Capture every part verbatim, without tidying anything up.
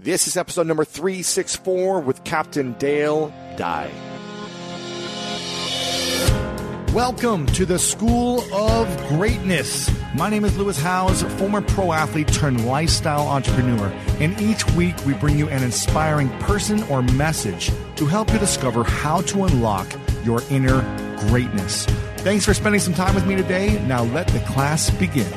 This is episode number three sixty-four with Captain Dale Dye. Welcome to the School of Greatness. My name is Lewis Howes, former pro athlete turned lifestyle entrepreneur. And each week we bring you an inspiring person or message to help you discover how to unlock your inner greatness. Thanks for spending some time with me today. Now let the class begin.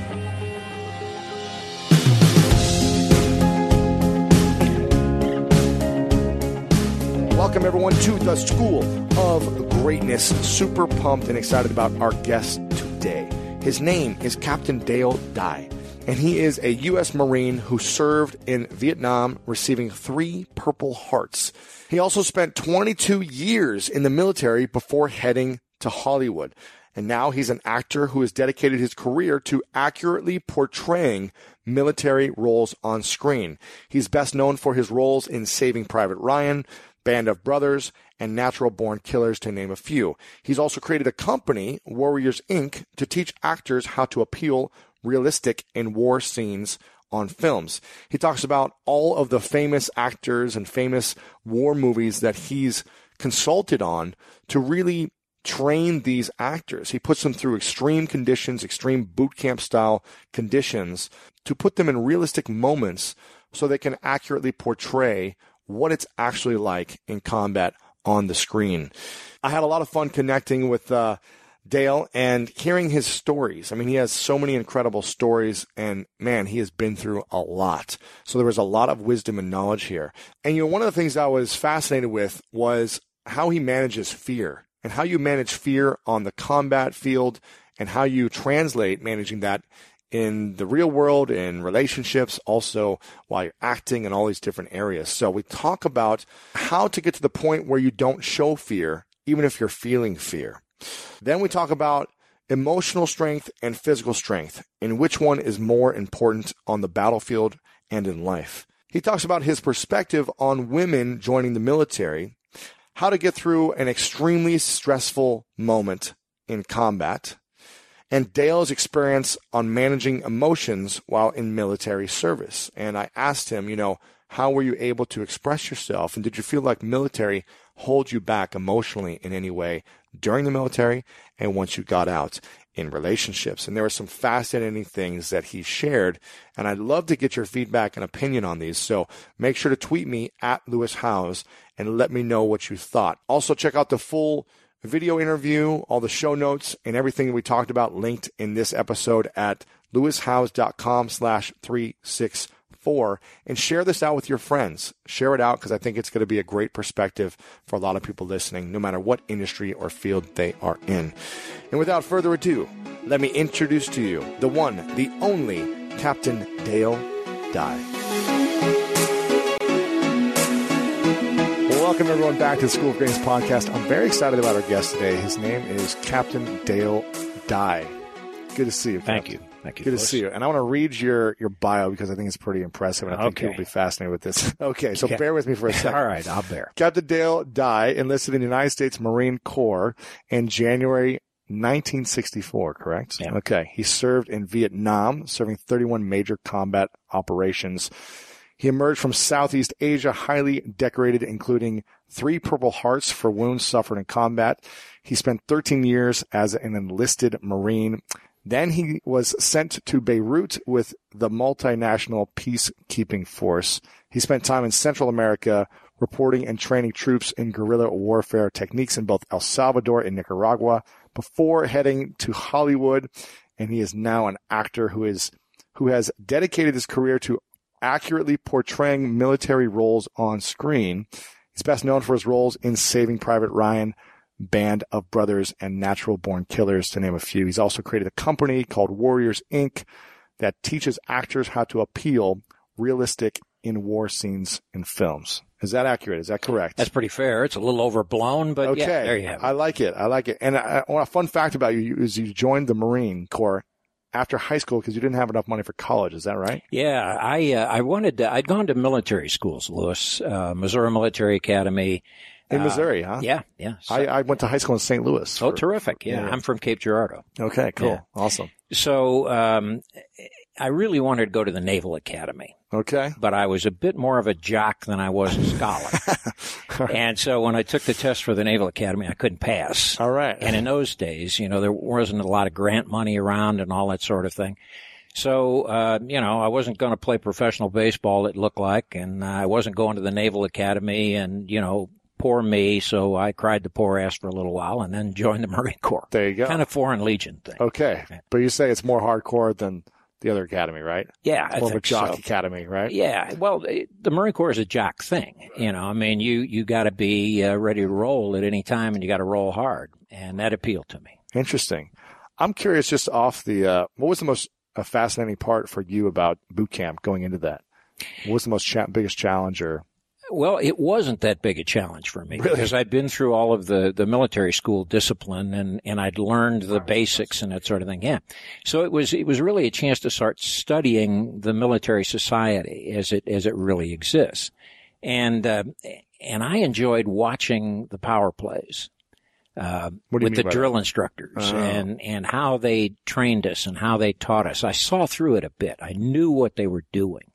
Welcome, everyone, to the School of Greatness. Super pumped and excited about our guest today. His name is Captain Dale Dye, and he is a U S Marine who served in Vietnam, receiving three Purple Hearts. He also spent twenty-two years in the military before heading to Hollywood. And now he's an actor who has dedicated his career to accurately portraying military roles on screen. He's best known for his roles in Saving Private Ryan, Band of Brothers, and Natural Born Killers, to name a few. He's also created a company, Warriors Incorporated, to teach actors how to appeal realistic and war scenes on films. He talks about all of the famous actors and famous war movies that he's consulted on to really train these actors. He puts them through extreme conditions, extreme boot camp style conditions, to put them in realistic moments so they can accurately portray what it's actually like in combat on the screen. I had a lot of fun connecting with uh, Dale and hearing his stories. I mean, he has so many incredible stories, and man, he has been through a lot. So there was a lot of wisdom and knowledge here. And, you know, one of the things I was fascinated with was how he manages fear and how you manage fear on the combat field and how you translate managing that in the real world, in relationships, also while you're acting in all these different areas. So we talk about how to get to the point where you don't show fear, even if you're feeling fear. Then we talk about emotional strength and physical strength, and which one is more important on the battlefield and in life. He talks about his perspective on women joining the military, how to get through an extremely stressful moment in combat, and Dale's experience on managing emotions while in military service. And I asked him, you know, how were you able to express yourself? And did you feel like military holds you back emotionally in any way during the military and once you got out in relationships? And there were some fascinating things that he shared, and I'd love to get your feedback and opinion on these. So make sure to tweet me at Lewis Howes and let me know what you thought. Also, check out the full video interview, all the show notes, and everything we talked about linked in this episode at lewishowes.com slash 364. And share this out with your friends. Share it out because I think it's going to be a great perspective for a lot of people listening, no matter what industry or field they are in. And without further ado, let me introduce to you the one, the only Captain Dale Dye. Welcome, everyone, back to the School of Greatness podcast. I'm very excited about our guest today. His name is Captain Dale Dye. Good to see you, Captain. Thank you. Thank you. Good to see you. And I want to read your, your bio because I think it's pretty impressive, and I think Okay. you'll be fascinated with this. Okay, so Okay. bear with me for a second. All right, I'll bear. Captain Dale Dye enlisted in the United States Marine Corps in January nineteen sixty-four, correct? Yeah. Okay. He served in Vietnam, serving thirty-one major combat operations. He emerged from Southeast Asia highly decorated, including three Purple Hearts for wounds suffered in combat. He spent thirteen years as an enlisted Marine. Then he was sent to Beirut with the multinational peacekeeping force. He spent time in Central America reporting and training troops in guerrilla warfare techniques in both El Salvador and Nicaragua before heading to Hollywood. And he is now an actor who is who has dedicated his career to accurately portraying military roles on screen. He's best known for his roles in Saving Private Ryan, Band of Brothers, and Natural Born Killers, to name a few. He's also created a company called Warriors Incorporated that teaches actors how to appeal realistic in war scenes in films. Is that accurate? Is that correct? That's pretty fair. It's a little overblown, but okay. yeah, there you have it. I like it. I like it. And I, a fun fact about you is you joined the Marine Corps after high school because you didn't have enough money for college. Is that right? Yeah, I uh, I wanted to, I'd gone to military schools, Lewis, uh, Missouri Military Academy. In uh, Missouri, huh? Yeah, yeah. So, I, I went to high school in Saint Louis. oh, for- terrific. Yeah, yeah. I'm from Cape Girardeau. Okay, cool. Yeah. Awesome. So um, I really wanted to go to the Naval Academy. Okay. But I was a bit more of a jock than I was a scholar. And so when I took the test for the Naval Academy, I couldn't pass. All right. And in those days, you know, there wasn't a lot of grant money around and all that sort of thing. So, uh, you know, I wasn't going to play professional baseball, it looked like, and I wasn't going to the Naval Academy, and, you know, poor me. So I cried the poor ass for a little while and then joined the Marine Corps. There you go. Kind of Foreign Legion thing. Okay. But you say it's more hardcore than the other academy, right? Yeah, it's I more think of a jock so. academy, right? Yeah. Well, the Marine Corps is a jock thing. You know, I mean, you, you got to be uh, ready to roll at any time, and you got to roll hard. And that appealed to me. Interesting. I'm curious, just off the, uh, what was the most uh, fascinating part for you about boot camp going into that? What was the most cha- biggest challenge or? Well, it wasn't that big a challenge for me Really? because I'd been through all of the, the military school discipline and, and I'd learned the basics and that sort of thing. Yeah. So it was, it was really a chance to start studying the military society as it, as it really exists. And, uh, and I enjoyed watching the power plays, uh, with the drill that? instructors oh. and, and how they trained us and how they taught us. I saw through it a bit. I knew what they were doing.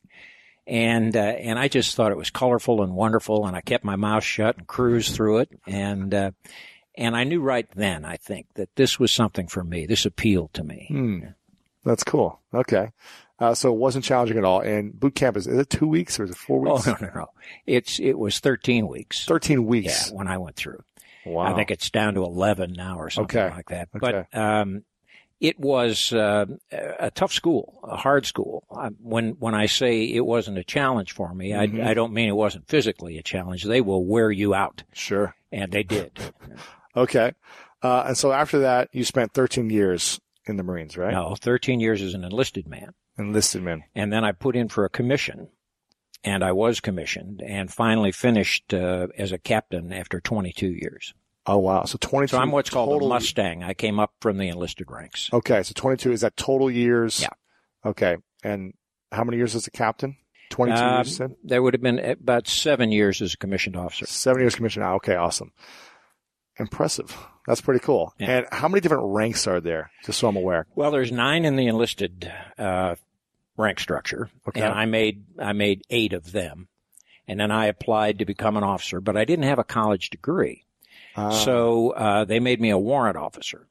And, uh, and I just thought it was colorful and wonderful, and I kept my mouth shut and cruised through it. And, uh, and I knew right then, I think, that this was something for me. This appealed to me. Hmm. That's cool. Okay. Uh, so it wasn't challenging at all. And boot camp, is, is it two weeks or is it four weeks? Oh, no, no, no. It's, it was thirteen weeks. thirteen weeks. Yeah, when I went through. Wow. I think it's down to eleven now or something okay. like that. Okay. But, um, it was uh, a tough school, a hard school. I, when when I say it wasn't a challenge for me, mm-hmm. I, I don't mean it wasn't physically a challenge. They will wear you out. Sure. And they did. Okay. Uh, and so after that, you spent thirteen years in the Marines, right? No, thirteen years as an enlisted man. Enlisted man. And then I put in for a commission, and I was commissioned, and finally finished uh, as a captain after twenty-two years. Oh, wow. So twenty-two. So I'm what's called total... a Mustang. I came up from the enlisted ranks. Okay. So twenty-two, is that total years? Yeah. Okay. And how many years as a captain? twenty-two um, years, you said? There would have been about seven years as a commissioned officer. Seven years commissioned. Ah, okay. Awesome. Impressive. That's pretty cool. Yeah. And how many different ranks are there? Just so I'm aware. Well, there's nine in the enlisted, uh, rank structure. Okay. And I made, I made eight of them. And then I applied to become an officer, but I didn't have a college degree. Uh, so, uh, they made me a warrant officer.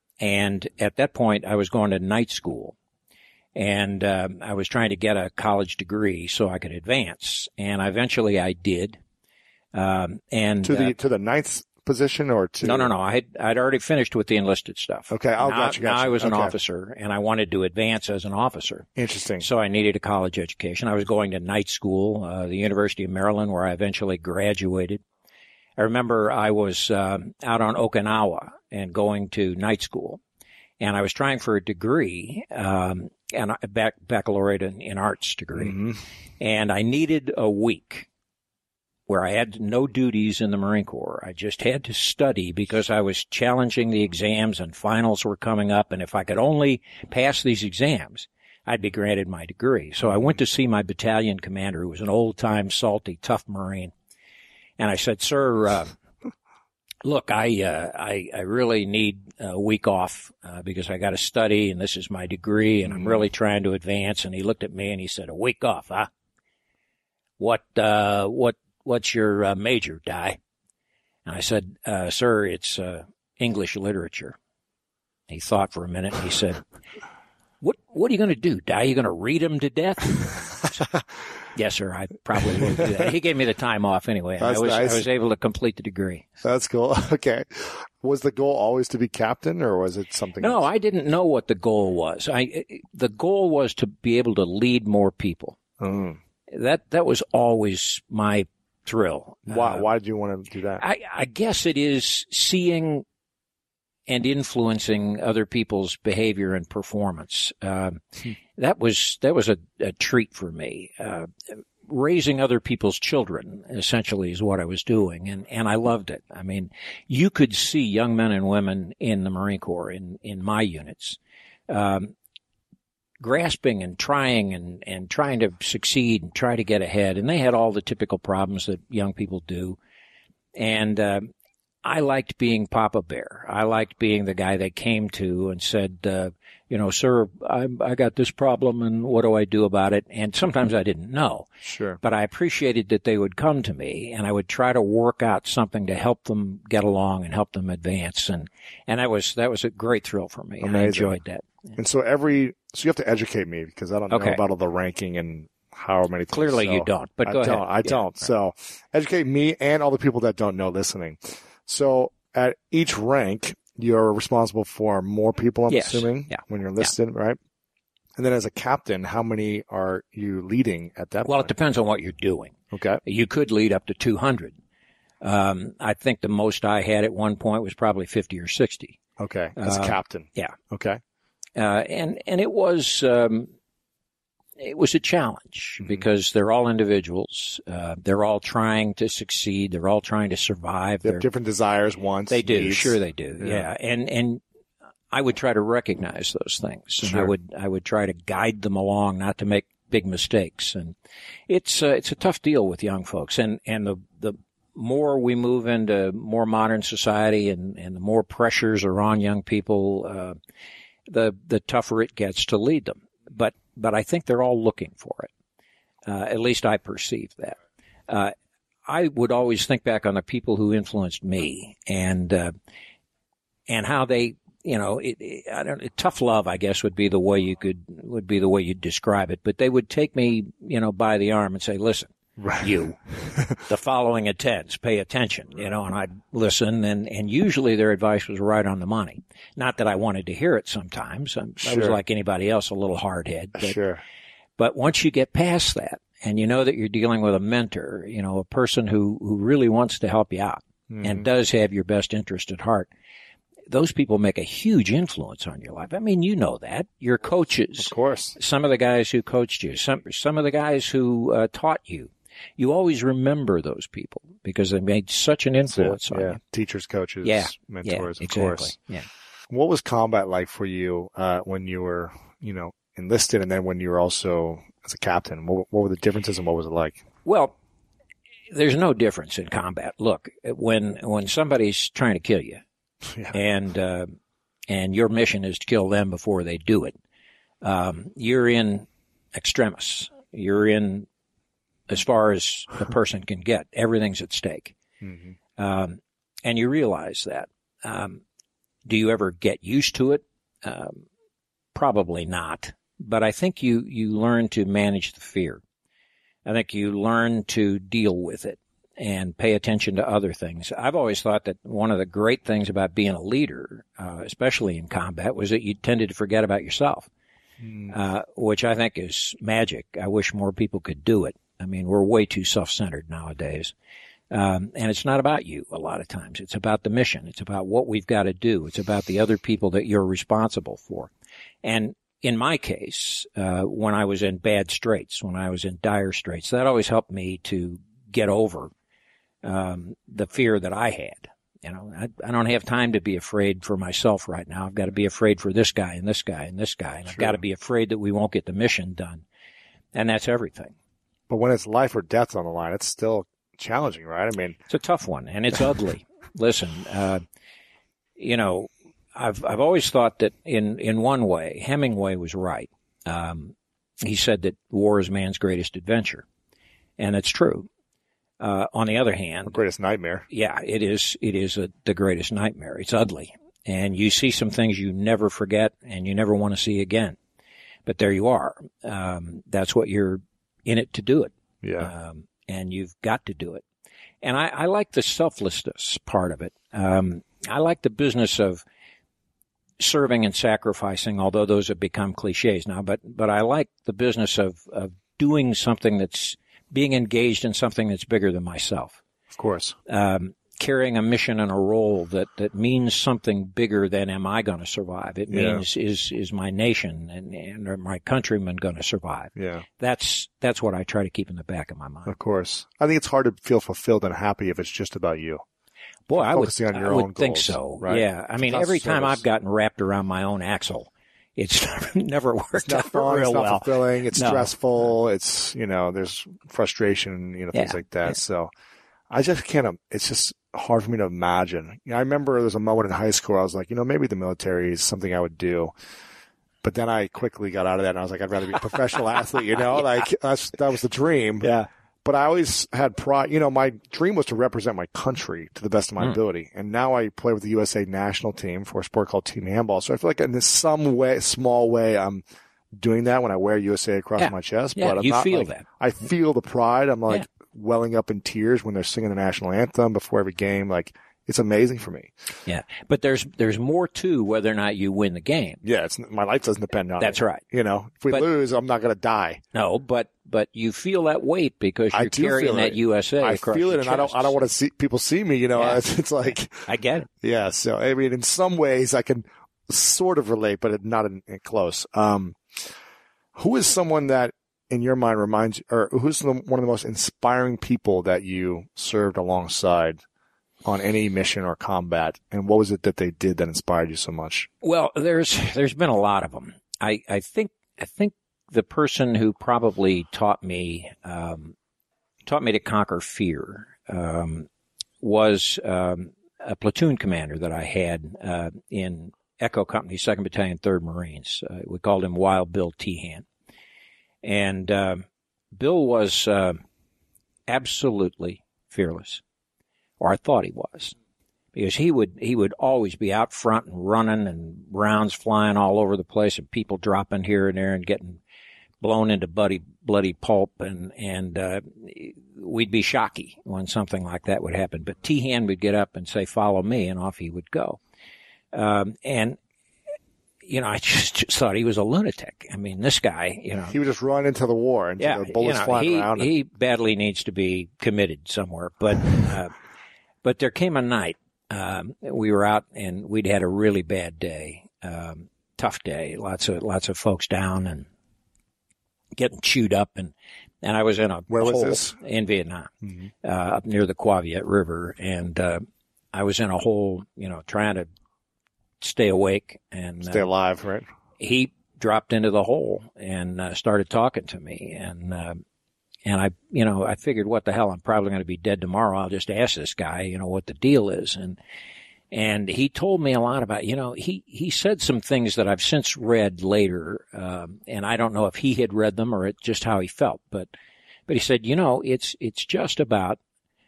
And at that point, I was going to night school. And, uh, I was trying to get a college degree so I could advance. And eventually I did. Um, and. To the, uh, to the ninth position or to? No, no, no. I had, I'd already finished with the enlisted stuff. Okay. Oh, now, gotcha, gotcha. Now I was an okay. officer and I wanted to advance as an officer. Interesting. So I needed a college education. I was going to night school, uh, the University of Maryland, where I eventually graduated. I remember I was, um, out on Okinawa and going to night school, and I was trying for a degree, um, and a bac- baccalaureate in, in arts degree. Mm-hmm. And I needed a week where I had no duties in the Marine Corps. I just had to study because I was challenging the exams and finals were coming up. And if I could only pass these exams, I'd be granted my degree. So I went to see my battalion commander, who was an old-time, salty, tough Marine. And I said, sir, uh, look, I, uh, I, I really need a week off, uh, because I got to study and this is my degree and I'm really trying to advance. And he looked at me and he said, a week off, huh? What, uh, what, what's your uh, major, Di? And I said, uh, sir, it's, uh, English literature. He thought for a minute and he said, what, what are you going to do, Di? Are you going to read them to death? Yes, sir. I probably will do that. He gave me the time off anyway. That's I was, nice. I was able to complete the degree. That's cool. Okay. Was the goal always to be captain or was it something No, else? I didn't know what the goal was. I, the goal was to be able to lead more people. Mm. That, that was always my thrill. Why, uh, why did you want to do that? I, I guess it is seeing and influencing other people's behavior and performance. Uh, hmm. That was, that was a, a treat for me. Uh, raising other people's children essentially is what I was doing. And, and I loved it. I mean, you could see young men and women in the Marine Corps, in, in my units, um, grasping and trying and, and trying to succeed and try to get ahead. And they had all the typical problems that young people do. And, uh, I liked being Papa Bear. I liked being the guy they came to and said, uh, you know, sir, I, I got this problem and what do I do about it? And sometimes I didn't know. Sure. But I appreciated that they would come to me and I would try to work out something to help them get along and help them advance. And, and that was, that was a great thrill for me. Amazing. I enjoyed that. And so every, so you have to educate me because I don't Okay. know about all the ranking and how many things. Clearly so you don't, but go I ahead. Don't, I Yeah, don't. right. So educate me and all the people that don't know listening. So at each rank, you're responsible for more people, I'm Yes. assuming, Yeah. when you're listed, right? And then as a captain, how many are you leading at that Well, it point? depends on what you're doing. Okay. You could lead up to two hundred. Um, I think the most I had at one point was probably fifty or sixty. Okay. As a Uh, captain. yeah. Okay. Uh, and, and it was, um, it was a challenge Mhm. because they're all individuals. Uh, they're all trying to succeed. They're all trying to survive. They They're, have different desires, wants, they do. needs. Sure they do. Yeah. Yeah. And, and I would try to recognize those things and I Sure. would, I would try to guide them along, not to make big mistakes. And it's, uh, it's a tough deal with young folks. And, and the, the more we move into more modern society and, and the more pressures are on young people, uh, the, the tougher it gets to lead them. But, but I think they're all looking for it. Uh, at least I perceive that. Uh, I would always think back on the people who influenced me and, uh, and how they, you know, it, it, I don't, tough love, I guess, would be the way you could, would be the way you'd describe it. But they would take me, you know, by the arm and say, listen, Right. you, the following attends, pay attention, you know, and I'd listen and, and usually their advice was right on the money. Not that I wanted to hear it sometimes. I'm, I was Sure. like anybody else, a little hard head. But, Sure. but once you get past that and you know that you're dealing with a mentor, you know, a person who, who really wants to help you out Mhm. and does have your best interest at heart, those people make a huge influence on your life. I mean, you know that. Your coaches, Of course. some of the guys who coached you, some, some of the guys who uh, taught you, you always remember those people because they made such an influence on yeah. you. Teachers, coaches, Yeah. mentors, yeah, of exactly. course. Yeah. What was combat like for you uh, when you were, you know, enlisted, and then when you were also as a captain? What, what were the differences, and what was it like? Well, there's no difference in combat. Look, when when somebody's trying to kill you, Yeah. and uh, and your mission is to kill them before they do it, um, you're in extremis. You're in as far as the person can get. Everything's at stake, hmm um, and you realize that. Um, do you ever get used to it? Um, probably not. But I think you you learn to manage the fear. I think you learn to deal with it and pay attention to other things. I've always thought that one of the great things about being a leader, uh, especially in combat, was that you tended to forget about yourself, Mm. uh, which I think is magic. I wish more people could do it. I mean, we're way too self-centered nowadays. Um, and it's not about you a lot of times. It's about the mission. It's about what we've got to do. It's about the other people that you're responsible for. And in my case, uh, when I was in bad straits, when I was in dire straits, that always helped me to get over um, the fear that I had. You know, I, I don't have time to be afraid for myself right now. I've got to be afraid for this guy and this guy and this guy. And I've Sure. got to be afraid that we won't get the mission done. And that's everything. But when it's life or death on the line, it's still challenging, right? I mean, It's a tough one, and it's ugly. Listen, uh, you know, I've I've always thought that in in one way, Hemingway was right. Um, he said that war is man's greatest adventure, and it's true. Uh, on the other the hand, greatest nightmare. yeah, it is it is a, the greatest nightmare. It's ugly, and you see some things you never forget, and you never want to see again. But there you are. Um, that's what you're in it to do it. Yeah. Um, and you've got to do it. And I, I like the selflessness part of it. Um, I like the business of serving and sacrificing, although those have become cliches now, but, but I like the business of, of doing something that's being engaged in something that's bigger than myself. Of course. Um, carrying a mission and a role that, that means something bigger than am I going to survive? It Yeah. means is, is my nation and, and are my countrymen going to survive? Yeah. That's, that's what I try to keep in the back of my mind. Of course. I think it's hard to feel fulfilled and happy if it's just about you. Boy, I would, Focusing on your I own would think goals, so. right? Yeah. I mean, Constant every time service. I've gotten wrapped around my own axle, it's never worked It's not out fun. real It's not well. fulfilling. It's No. stressful. It's, you know, there's frustration, you know, things Yeah, like that. yeah. So I just can't, um, it's just hard for me to imagine. You know, I remember there was a moment in high school where I was like, you know, maybe the military is something I would do. But then I quickly got out of that, and I was like, I'd rather be a professional athlete, you know? Like, that's, that was the dream. Yeah. But I always had pride. You know, my dream was to represent my country to the best of my mm. ability. And now I play with the U S A national team for a sport called team handball. So I feel like in some way, small way, I'm doing that when I wear U S A across yeah. my chest. Yeah, but I'm you not feel like, that. I feel the pride. I'm like yeah. welling up in tears when they're singing the national anthem before every game. Like, it's amazing for me. Yeah. But there's, there's more to whether or not you win the game. Yeah. It's, my life doesn't depend on That's it. That's right. You know, if we but, lose, I'm not going to die. No, but, but you feel that weight because you're carrying that it. U S A I across feel it, your and chest. I don't, I don't want to see people see me, you know, yeah. it's, it's like. I get it. Yeah. So, I mean, in some ways I can sort of relate, but not in, in close. Um, who is someone that in your mind reminds you, or who's the, one of the most inspiring people that you served alongside on any mission or combat, and what was it that they did that inspired you so much? Well, there's there's been a lot of them. I, I think I think the person who probably taught me um, taught me to conquer fear um, was um, a platoon commander that I had uh, in Echo Company, Second Battalion, Third Marines. Uh, we called him Wild Bill Tehan, and uh, Bill was uh, absolutely fearless. Or I thought he was, because he would he would always be out front and running, and rounds flying all over the place, and people dropping here and there and getting blown into bloody bloody pulp, and and uh, we'd be shocky when something like that would happen. But Tehan would get up and say, "Follow me," and off he would go. Um, and you know, I just, just thought he was a lunatic. I mean, this guy, you know, he would just run into the war and yeah, the bullets you know, flying he, around. He badly needs to be committed somewhere, but. Uh, But there came a night, um, we were out and we'd had a really bad day, um, tough day, lots of, lots of folks down and getting chewed up. And, and I was in a Where hole was this? in Vietnam, mm-hmm. uh, up near the Qua Viet River. And, uh, I was in a hole, you know, trying to stay awake and stay uh, alive, right? He dropped into the hole and uh, started talking to me. And, uh, And I, you know, I figured, what the hell, I'm probably going to be dead tomorrow. I'll just ask this guy, you know, what the deal is. And, and he told me a lot about, you know, he, he said some things that I've since read later. Um, and I don't know if he had read them or it just how he felt, but, but he said, you know, it's, it's just about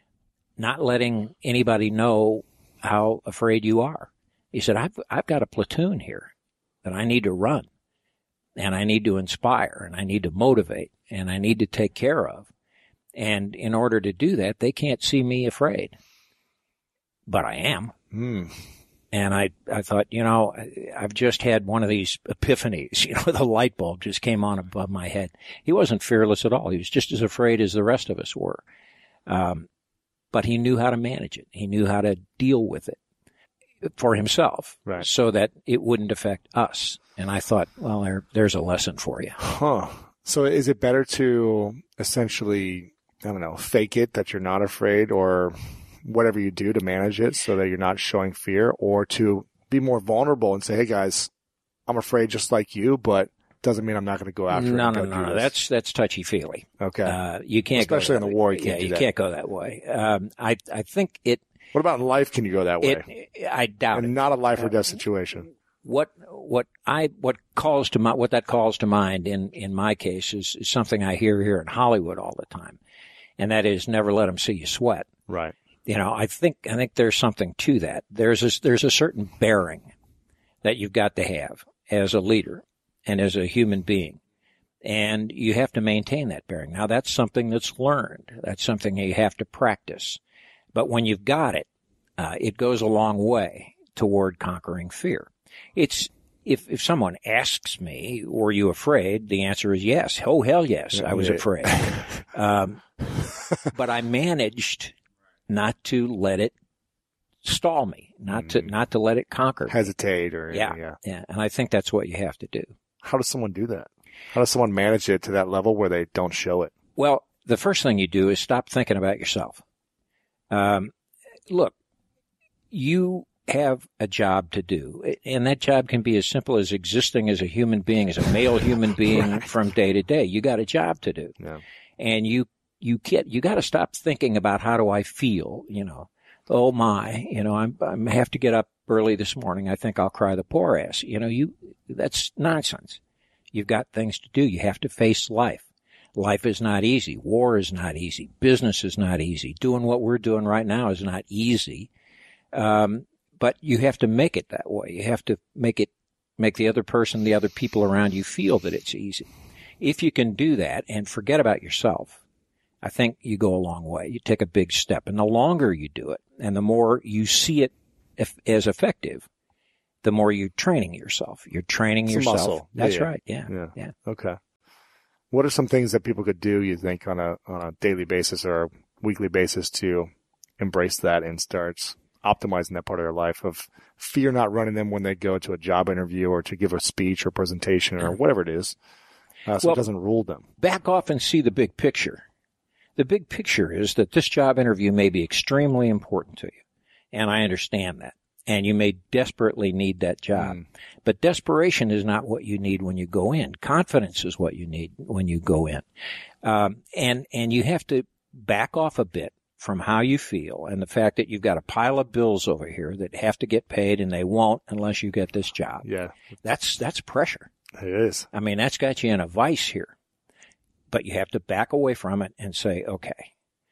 not letting anybody know how afraid you are. He said, I've, I've got a platoon here that I need to run. And I need to inspire, and I need to motivate, and I need to take care of. And in order to do that, they can't see me afraid. But I am. Mm. And I, I thought, you know, I've just had one of these epiphanies. You know, the light bulb just came on above my head. He wasn't fearless at all. He was just as afraid as the rest of us were. Um, but he knew how to manage it. He knew how to deal with it for himself, right, so that it wouldn't affect us. And I thought, well, there, there's a lesson for you. Huh. So is it better to essentially, I don't know, fake it that you're not afraid, or whatever you do to manage it so that you're not showing fear, or to be more vulnerable and say, hey guys, I'm afraid just like you, but doesn't mean I'm not going to go after no, it. No, no, no. That's, that's touchy-feely. Okay. Uh, you can't Especially go that in the war, you way. can't yeah, do you that. can't go that way. Um, I, I think it, What about in life? Can you go that way? It, I doubt and it. not a life or death situation. What what I what calls to my what that calls to mind in in my case is, is something I hear here in Hollywood all the time, and that is never let them see you sweat. Right. You know, I think I think there's something to that. There's a, there's a certain bearing that you've got to have as a leader and as a human being, and you have to maintain that bearing. Now, that's something that's learned. That's something you have to practice. But when you've got it, uh, it goes a long way toward conquering fear. It's, if, if someone asks me, were you afraid? The answer is yes. Oh, hell yes, I was afraid. um, but I managed not to let it stall me, not mm. to, not to let it conquer me. Hesitate or, yeah, yeah. Yeah. And I think that's what you have to do. How does someone do that? How does someone manage it to that level where they don't show it? Well, the first thing you do is stop thinking about yourself. Um, look, you have a job to do, and that job can be as simple as existing as a human being, as a male human being right. from day to day. You got a job to do. Yeah. And you, you can't, you got to stop thinking about how do I feel, you know, oh my, you know, I'm, I'm have to get up early this morning. I think I'll cry the poor ass. You know, you, that's nonsense. You've got things to do. You have to face life. Life is not easy. War is not easy. Business is not easy. Doing what we're doing right now is not easy. Um, but you have to make it that way. You have to make it, make the other person, the other people around you feel that it's easy. If you can do that and forget about yourself, I think you go a long way. You take a big step. And the longer you do it and the more you see it if, as effective, the more you're training yourself. You're training it's yourself. Muscle. That's yeah, right. Yeah. yeah. Yeah. Okay. What are some things that people could do, you think, on a on a daily basis or a weekly basis to embrace that and start optimizing that part of their life of fear not running them when they go to a job interview or to give a speech or presentation or whatever it is, uh, so well, it doesn't rule them? Back off and see the big picture. The big picture is that this job interview may be extremely important to you, and I understand that. And you may desperately need that job. Mm. But desperation is not what you need when you go in. Confidence is what you need when you go in. Um, and, and you have to back off a bit from how you feel and the fact that you've got a pile of bills over here that have to get paid and they won't unless you get this job. Yeah. That's, that's pressure. It is. I mean, that's got you in a vice here. But you have to back away from it and say, okay,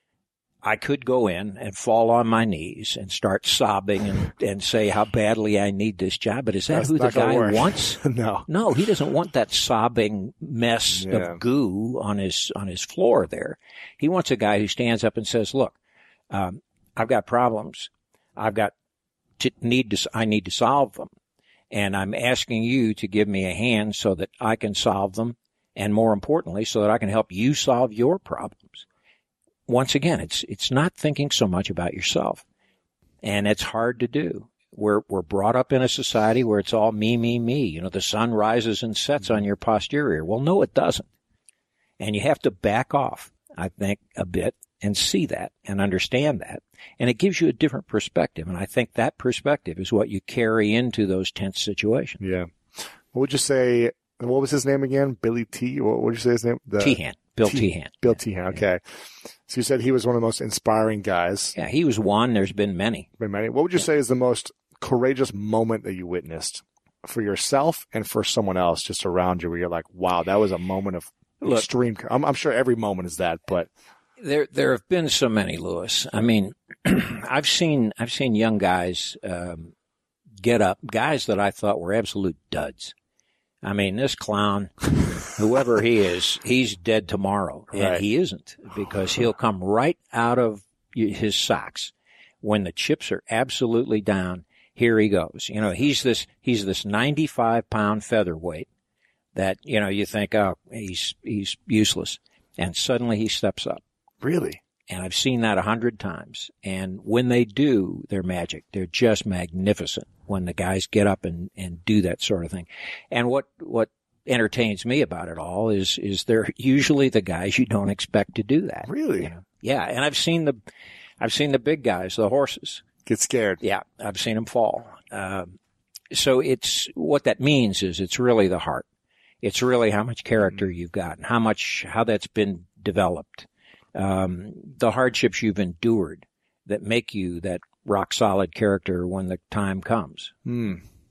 I could go in and fall on my knees and start sobbing and, and say how badly I need this job. But is that That's who the guy work. wants? No. No, he doesn't want that sobbing mess Yeah. of goo on his, on his floor there. He wants a guy who stands up and says, look, um, I've got problems. I've got to need to, I need to solve them. And I'm asking you to give me a hand so that I can solve them. And more importantly, so that I can help you solve your problems. Once again, it's, it's not thinking so much about yourself. And it's hard to do. We're, we're brought up in a society where it's all me, me, me. You know, the sun rises and sets on your posterior. Well, no, it doesn't. And you have to back off, I think, a bit and see that and understand that. And it gives you a different perspective. And I think that perspective is what you carry into those tense situations. Yeah. What would you say? What was his name again? Billy T? What would you say his name? The Tehan. Bill T- Tehan. Bill Tehan. Okay. So you said he was one of the most inspiring guys. Yeah, he was one. There's been many. Been many. What would you say is the most courageous moment that you witnessed for yourself and for someone else just around you where you're like, wow, that was a moment of Look, extreme. I'm, I'm sure every moment is that, but. There, there have been so many, Lewis. I mean, I've seen, I've seen young guys, um, get up, guys that I thought were absolute duds. I mean, this clown, whoever he is, he's dead tomorrow. And Right. he isn't, because he'll come right out of his socks when the chips are absolutely down. Here he goes. You know, he's this, he's this ninety-five pound featherweight that, you know, you think, oh, he's, he's useless. And suddenly he steps up. Really? And I've seen that a hundred times. And when they do, they're magic. They're just magnificent when the guys get up and, and do that sort of thing. And what, what entertains me about it all is, is they're usually the guys you don't expect to do that. Really? You know? Yeah. And I've seen the, I've seen the big guys, the horses. Get scared. Yeah. I've seen them fall. Um, so it's, what that means is it's really the heart. It's really how much character you've got and how much, how that's been developed. Um, the hardships you've endured that make you that rock solid character when the time comes. Hmm.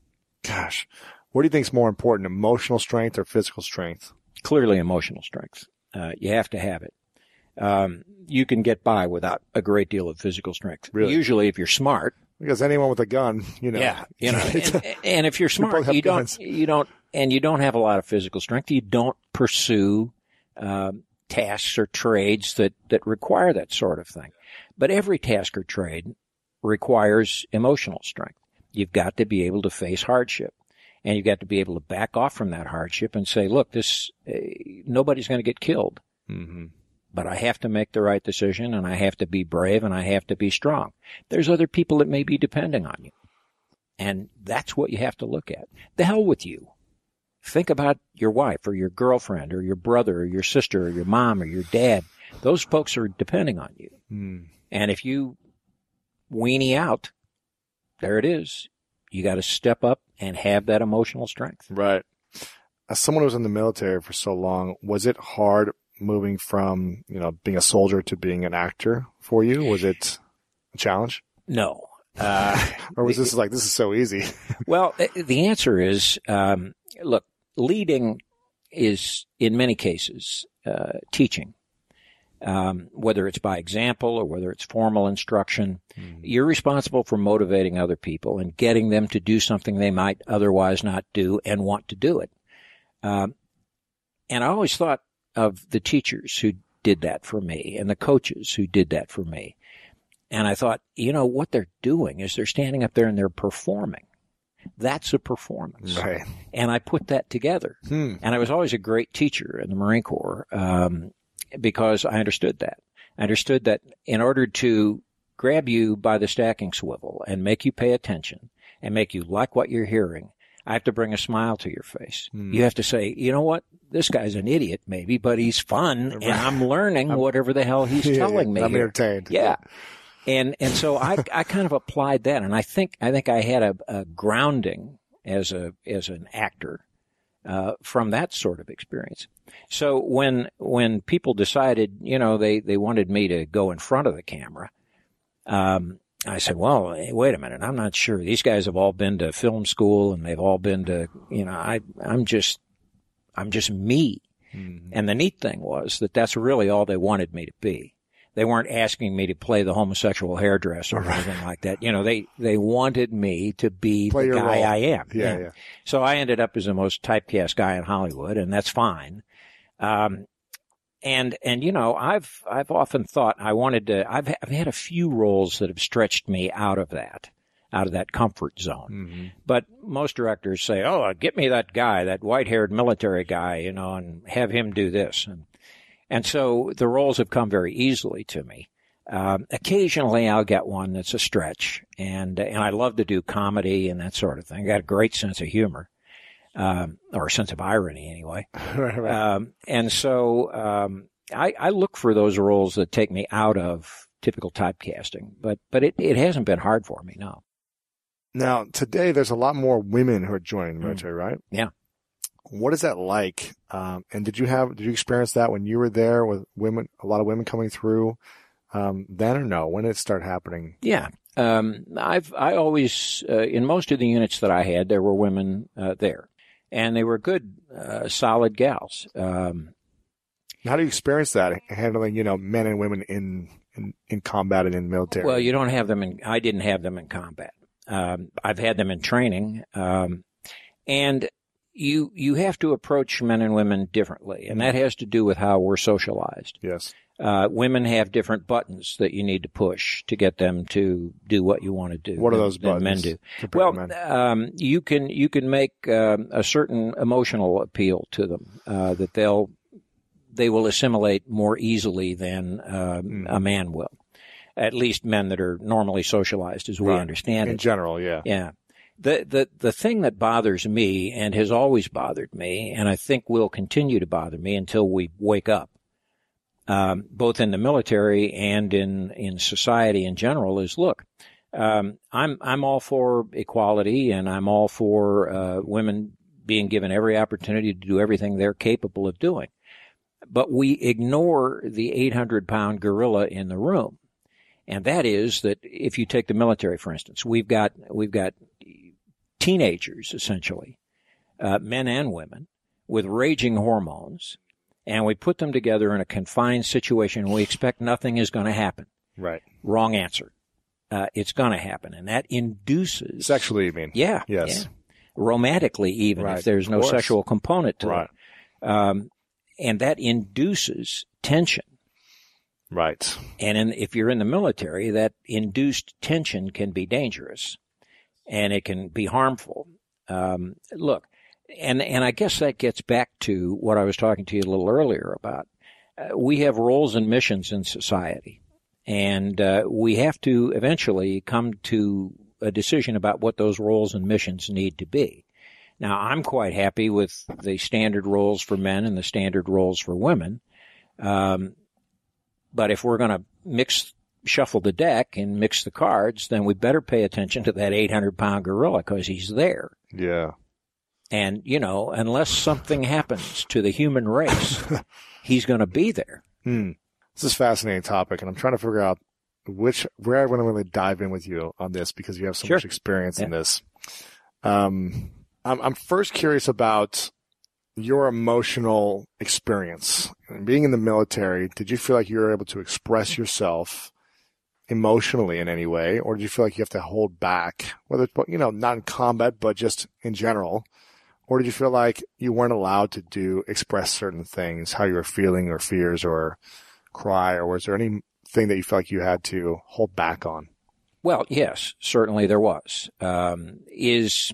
Gosh. What do you think is more important, emotional strength or physical strength? Clearly emotional strength. Uh, you have to have it. Um, you can get by without a great deal of physical strength. Really? Usually if you're smart. Because anyone with a gun, you know. Yeah. You know, and, and if you're smart, have you don't, guns. you don't, and you don't have a lot of physical strength, you don't pursue, um, tasks or trades that, that require that sort of thing. But every task or trade requires emotional strength. You've got to be able to face hardship, and you've got to be able to back off from that hardship and say, look, this, uh, nobody's going to get killed, Mm-hmm. but I have to make the right decision, and I have to be brave, and I have to be strong. There's other people that may be depending on you. And that's what you have to look at. The hell with you. Think about your wife or your girlfriend or your brother or your sister or your mom or your dad. Those folks are depending on you. Mm. And if you weenie out, there it is. You got to step up and have that emotional strength. Right. As someone who was in the military for so long, was it hard moving from, you know, being a soldier to being an actor for you? Was it a challenge? no. Uh, or was this like, this is so easy? Well, the answer is, um, look, leading is, in many cases, uh, teaching. Um, whether it's by example or whether it's formal instruction, mm. you're responsible for motivating other people and getting them to do something they might otherwise not do and want to do it. Um, and I always thought of the teachers who did that for me and the coaches who did that for me. And I thought, you know, what they're doing is they're standing up there and they're performing. That's a performance. Right. And I put that together. Hmm. And I was always a great teacher in the Marine Corps. Um, because I understood that. I understood that in order to grab you by the stacking swivel and make you pay attention and make you like what you're hearing, I have to bring a smile to your face. Mm. You have to say, you know what? This guy's an idiot maybe, but he's fun and I'm learning I'm, whatever the hell he's yeah, telling me. I'm here. entertained. Yeah. And, and so I, I kind of applied that, and I think, I think I had a, a grounding as a, as an actor. Uh, from that sort of experience. So when, when people decided, you know, they, they wanted me to go in front of the camera, um, I said, well, wait a minute. I'm not sure. These guys have all been to film school and they've all been to, you know, I, I'm just, I'm just me. Mm-hmm. And the neat thing was that that's really all they wanted me to be. They weren't asking me to play the homosexual hairdresser or anything like that. You know, they, they wanted me to be play the guy role. I am. Yeah, yeah, yeah. So I ended up as the most typecast guy in Hollywood, and that's fine. Um, and, and, you know, I've, I've often thought I wanted to, I've, I've had a few roles that have stretched me out of that, out of that comfort zone. Mm-hmm. But most directors say, oh, get me that guy, that white-haired military guy, you know, and have him do this. And, And so the roles have come very easily to me. Um, occasionally I'll get one that's a stretch, and and I love to do comedy and that sort of thing. I got a great sense of humor, um, or a sense of irony anyway. right, right. Um, and so um, I, I look for those roles that take me out of typical typecasting, but but it, it hasn't been hard for me, no. Now, today there's a lot more women who are joining the military, mm. right? Yeah. What is that like? Um, and did you have, did you experience that when you were there with women, a lot of women coming through, um, then or no? When did it start happening? Yeah. Um, I've, I always, uh, in most of the units that I had, there were women, uh, there, and they were good, uh, solid gals. Um, how do you experience that, handling, you know, men and women in, in, in combat and in the military? Well, you don't have them in, I didn't have them in combat. Um, I've had them in training, um, and You, you have to approach men and women differently, and that has to do with how we're socialized. Yes. Uh, women have different buttons that you need to push to get them to do what you want to do. What are those than, buttons? Than men do. Well, men? Um, you can, you can make, um, a certain emotional appeal to them, uh, that they'll, they will assimilate more easily than, uh, mm. a man will. At least men that are normally socialized as we right. understand In it. In general, yeah. Yeah. The, the, the thing that bothers me and has always bothered me, and I think will continue to bother me until we wake up, um, both in the military and in, in society in general, is look, um, I'm, I'm all for equality, and I'm all for, uh, women being given every opportunity to do everything they're capable of doing. But we ignore the eight hundred pound gorilla in the room. And that is that if you take the military, for instance, we've got, we've got teenagers, essentially, uh, men and women, with raging hormones, and we put them together in a confined situation and we expect nothing is going to happen. Right. Wrong answer. Uh, it's going to happen. And that induces... Sexually, you mean? Yeah. Yes. Yeah. Romantically, even, right. if there's no sexual component to right. it. Um, and that induces tension. Right. And in, if you're in the military, that induced tension can be dangerous, and it can be harmful. Um, look, and and I guess that gets back to what I was talking to you a little earlier about. Uh, we have roles and missions in society, and uh, we have to eventually come to a decision about what those roles and missions need to be. Now, I'm quite happy with the standard roles for men and the standard roles for women. Um, But if we're going to mix, shuffle the deck and mix the cards, then we better pay attention to that eight hundred pound gorilla, because he's there. Yeah. And, you know, unless something happens to the human race, he's going to be there. Hmm. This is a fascinating topic, and I'm trying to figure out which where I want to really dive in with you on this because you have so Sure. much experience Yeah. in this. Um, I'm, I'm first curious about your emotional experience. Being in the military, did you feel like you were able to express yourself emotionally in any way, or did you feel like you have to hold back, whether it's, you know, not in combat, but just in general? Or did you feel like you weren't allowed to do, express certain things, how you were feeling or fears or cry, or was there anything that you felt like you had to hold back on? Well, yes, certainly there was. Um, is,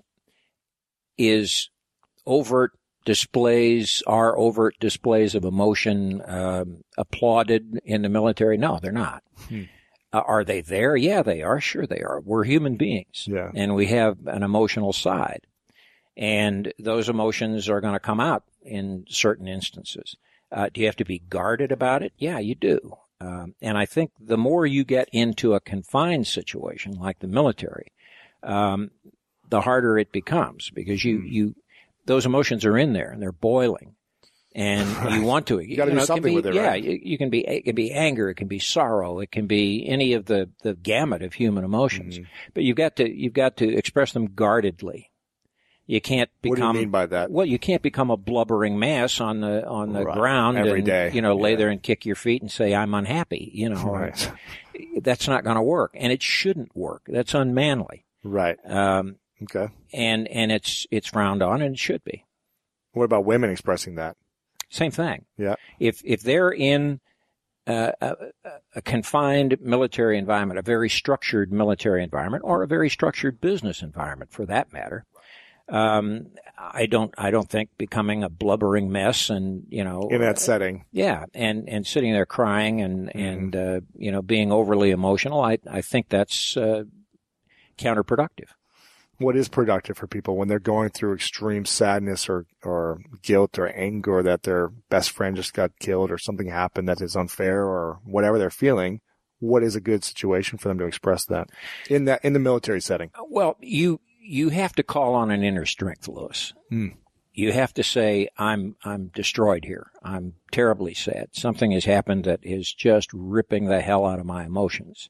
is overt displays, are overt displays of emotion, um, applauded in the military? No, they're not. Hmm. Uh, are they there? Yeah, they are. Sure they are. We're human beings. Yeah. And we have an emotional side. And those emotions are going to come out in certain instances. Uh, do you have to be guarded about it? Yeah, you do. Um, and I think the more you get into a confined situation like the military, um, the harder it becomes because you, you, those emotions are in there and they're boiling. And right. you want to, you got to you do know, something be, with it, yeah, right? you, you can be, it can be anger, it can be sorrow, it can be any of the, the gamut of human emotions. Mm-hmm. But you've got to, you've got to express them guardedly. You can't become. What do you mean by that? Well, you can't become a blubbering mass on the on the right. ground every and, day. You know, lay yeah. there and kick your feet and say I'm unhappy. You know, right. that's not going to work, and it shouldn't work. That's unmanly. Right. Um, okay. And and it's it's frowned on, and it should be. What about women expressing that? Same thing. Yeah. If if they're in uh, a, a confined military environment, a very structured military environment, or a very structured business environment, for that matter. Um, I don't, I don't think becoming a blubbering mess and, you know. In that setting. Yeah. And, and sitting there crying and, mm-hmm. and, uh, you know, being overly emotional. I, I think that's, uh, counterproductive. What is productive for people when they're going through extreme sadness or, or guilt or anger that their best friend just got killed or something happened that is unfair or whatever they're feeling? What is a good situation for them to express that in that, in the military setting? Well, you, You have to call on an inner strength, Lewis. Mm. You have to say, I'm, I'm destroyed here. I'm terribly sad. Something has happened that is just ripping the hell out of my emotions.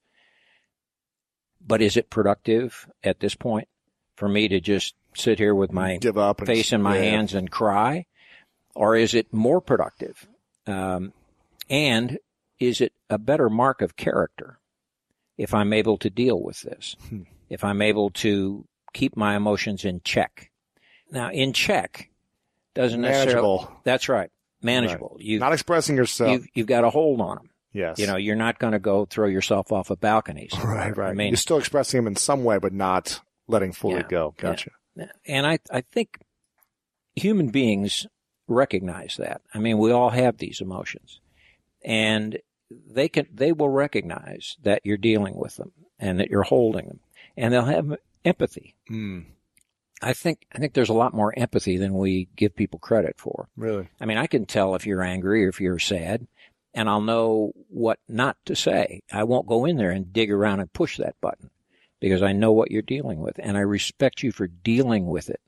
But is it productive at this point for me to just sit here with my Give up and, face in my yeah. hands and cry? Or is it more productive? Um, and is it a better mark of character if I'm able to deal with this? Hmm. If I'm able to keep my emotions in check. Now, in check doesn't manageable. necessarily. That's right, manageable. Right. Not expressing yourself. You've, you've got a hold on them. Yes. You know, you're not going to go throw yourself off of balconies. Right, right. I mean, you're still expressing them in some way, but not letting fully yeah, go. Gotcha. Yeah. And I, I think human beings recognize that. I mean, we all have these emotions, and they can, they will recognize that you're dealing with them and that you're holding them, and they'll have empathy. Mm. I think, I think there's a lot more empathy than we give people credit for. Really? I mean, I can tell if you're angry or if you're sad, and I'll know what not to say. I won't go in there and dig around and push that button because I know what you're dealing with, and I respect you for dealing with it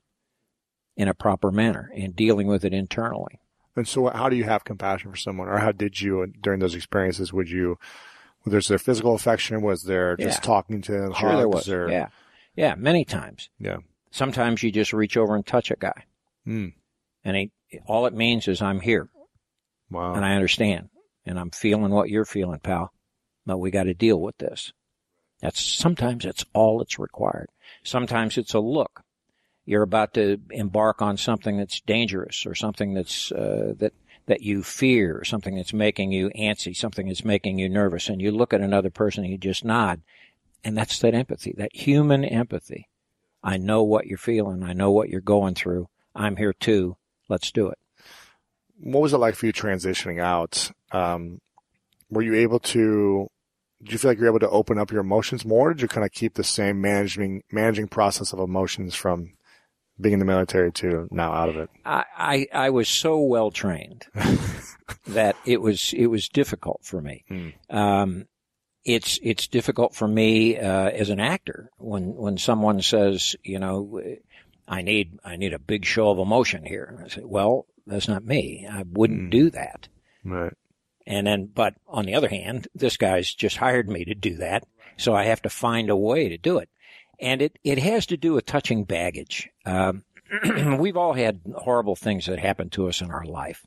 in a proper manner and dealing with it internally. And so how do you have compassion for someone, or how did you during those experiences? Would you, was there physical affection? Was there just yeah. talking to them? Sure, hugs, there was. or? Yeah. Yeah, many times. Yeah. Sometimes you just reach over and touch a guy. Mm. And he, all it means is I'm here. Wow. And I understand. And I'm feeling what you're feeling, pal. But we got to deal with this. That's sometimes that's all that's required. Sometimes it's a look. You're about to embark on something that's dangerous or something that's, uh, that, that you fear, something that's making you antsy, something that's making you nervous. And you look at another person and you just nod. And that's that empathy, that human empathy. I know what you're feeling. I know what you're going through. I'm here too. Let's do it. What was it like for you transitioning out? Um, were you able to, did you feel like you were able to open up your emotions more? Or did you kind of keep the same managing, managing process of emotions from being in the military to now out of it? I, I, I was so well trained that it was, it was difficult for me. Hmm. Um, It's, it's difficult for me, uh, as an actor when, when someone says, you know, I need, I need a big show of emotion here. I say, well, that's not me. I wouldn't mm. do that. Right. And then, but on the other hand, this guy's just hired me to do that. So I have to find a way to do it. And it, it has to do with touching baggage. Um, we've all had horrible things that happen to us in our life.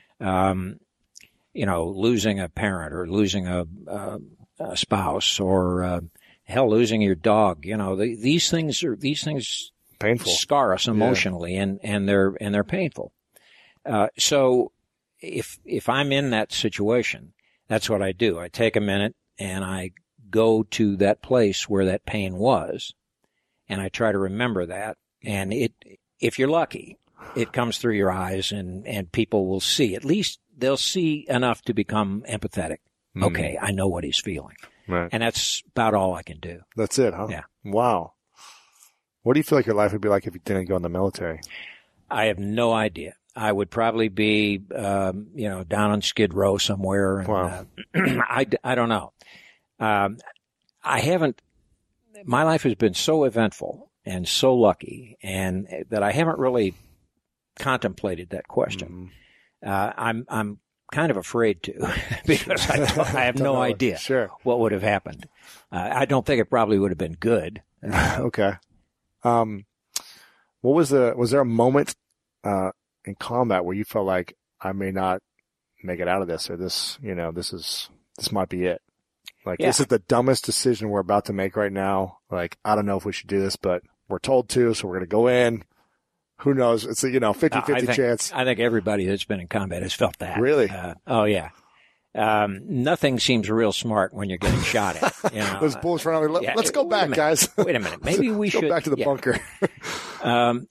Um, you know, losing a parent or losing a, a, a spouse or, uh, hell, losing your dog. You know, the, these things are, these things painful, scar us emotionally, yeah. and, and they're, and they're painful. Uh, so if, if I'm in that situation, that's what I do. I take a minute and I go to that place where that pain was, and I try to remember that. And it, if you're lucky, it comes through your eyes, and, and people will see. At least they'll see enough to become empathetic. Mm. Okay, I know what he's feeling. Right. And that's about all I can do. That's it, huh? Yeah. Wow. What do you feel like your life would be like if you didn't go in the military? I have no idea. I would probably be, um, you know, down on Skid Row somewhere. And, wow. Uh, I, I don't know. Um, I haven't, my life has been so eventful and so lucky, and that I haven't really contemplated that question. Mm-hmm. Uh, I'm, I'm kind of afraid to because I, don't, I have no know. idea sure. what would have happened. Uh, I don't think it probably would have been good. Okay. Um, what was the, was there a moment, uh, in combat where you felt like I may not make it out of this, or this, you know, this is, this might be it? Like, yeah. This is the dumbest decision we're about to make right now. Like, I don't know if we should do this, but we're told to, so we're going to go in. Who knows? It's a, you know, fifty-fifty no, chance. I think everybody that's been in combat has felt that. Really? Uh, oh, yeah. Um, nothing seems real smart when you're getting shot at. You know? Those bullets running. Let, yeah, let's go back, guys. Wait a minute. Maybe we let's should go back to the yeah. bunker. um,